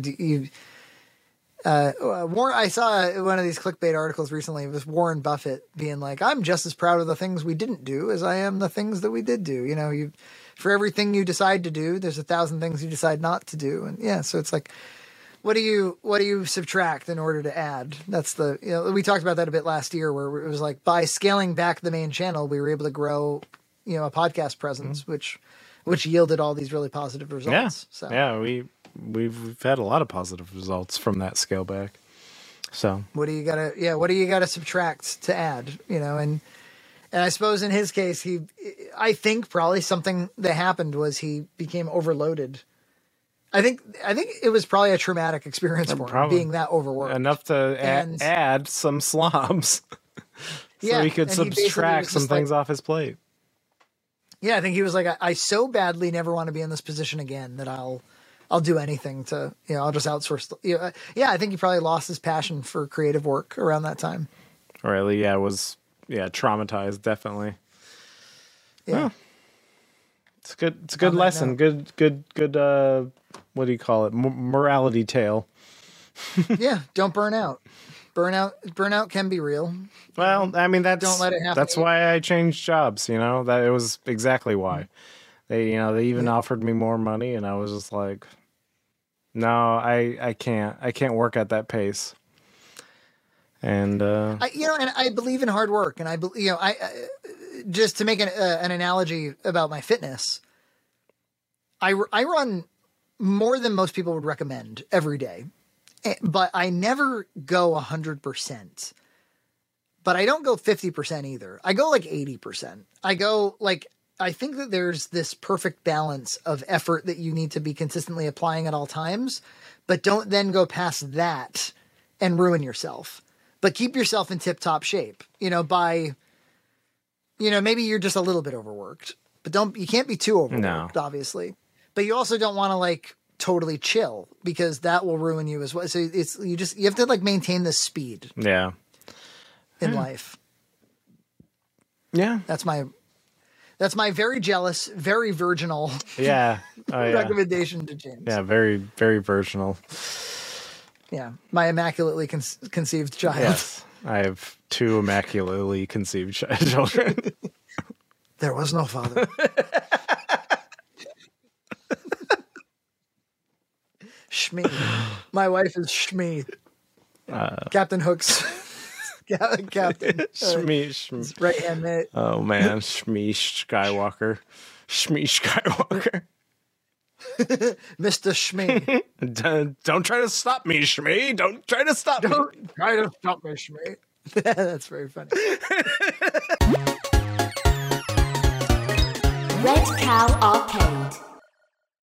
I saw one of these clickbait articles recently. It was Warren Buffett being like, I'm just as proud of the things we didn't do as I am the things that we did do. For everything you decide to do, there's 1,000 things you decide not to do. And yeah, so it's like, what do you subtract in order to add? That's we talked about that a bit last year, where it was like, by scaling back the main channel, we were able to grow, a podcast presence, which yielded all these really positive results. Yeah. So. Yeah. We've had a lot of positive results from that scale back. So What do you gotta subtract to add? And I suppose in his case, I think probably something that happened was he became overloaded. I think it was probably a traumatic experience for him being that overworked. enough to add some slobs, so he could subtract some things off his plate. Yeah, I think he was like, I so badly never want to be in this position again that I'll do anything to, I'll just outsource. Yeah, I think he probably lost his passion for creative work around that time. Really, was traumatized, definitely. Yeah, well, it's good. It's a good lesson. Good. What do you call it? Morality tale. Yeah, don't burn out. Burnout can be real. Well, I mean, don't let it happen. That's why I changed jobs. That it was exactly why. They even offered me more money, and I was just like, no, I can't work at that pace. And I believe in hard work, and I just to make an analogy about my fitness, I run more than most people would recommend every day, but I never go 100%. But I don't go 50% either. I go like 80%. I think that there's this perfect balance of effort that you need to be consistently applying at all times, but don't then go past that and ruin yourself. But keep yourself in tip-top shape, by, maybe you're just a little bit overworked, but you can't be too overworked, obviously. But you also don't want to totally chill, because that will ruin you as well. So you have to maintain this speed. Yeah. In life. Yeah. That's my very jealous, very virginal recommendation to James. Yeah, very, very virginal. Yeah, my immaculately conceived child. Yes, I have 2 immaculately conceived children. There was no father. Shmi. My wife is Shmi. Captain Hook's Captain. Shmi. Right hand mate. Oh man, Shmi Skywalker. Shmi Skywalker. Mr. Shmi. Don't try to stop me, Shmi. Don't try to stop me. Don't try to stop me, Shmi. That's very funny. Red Cow Arcade.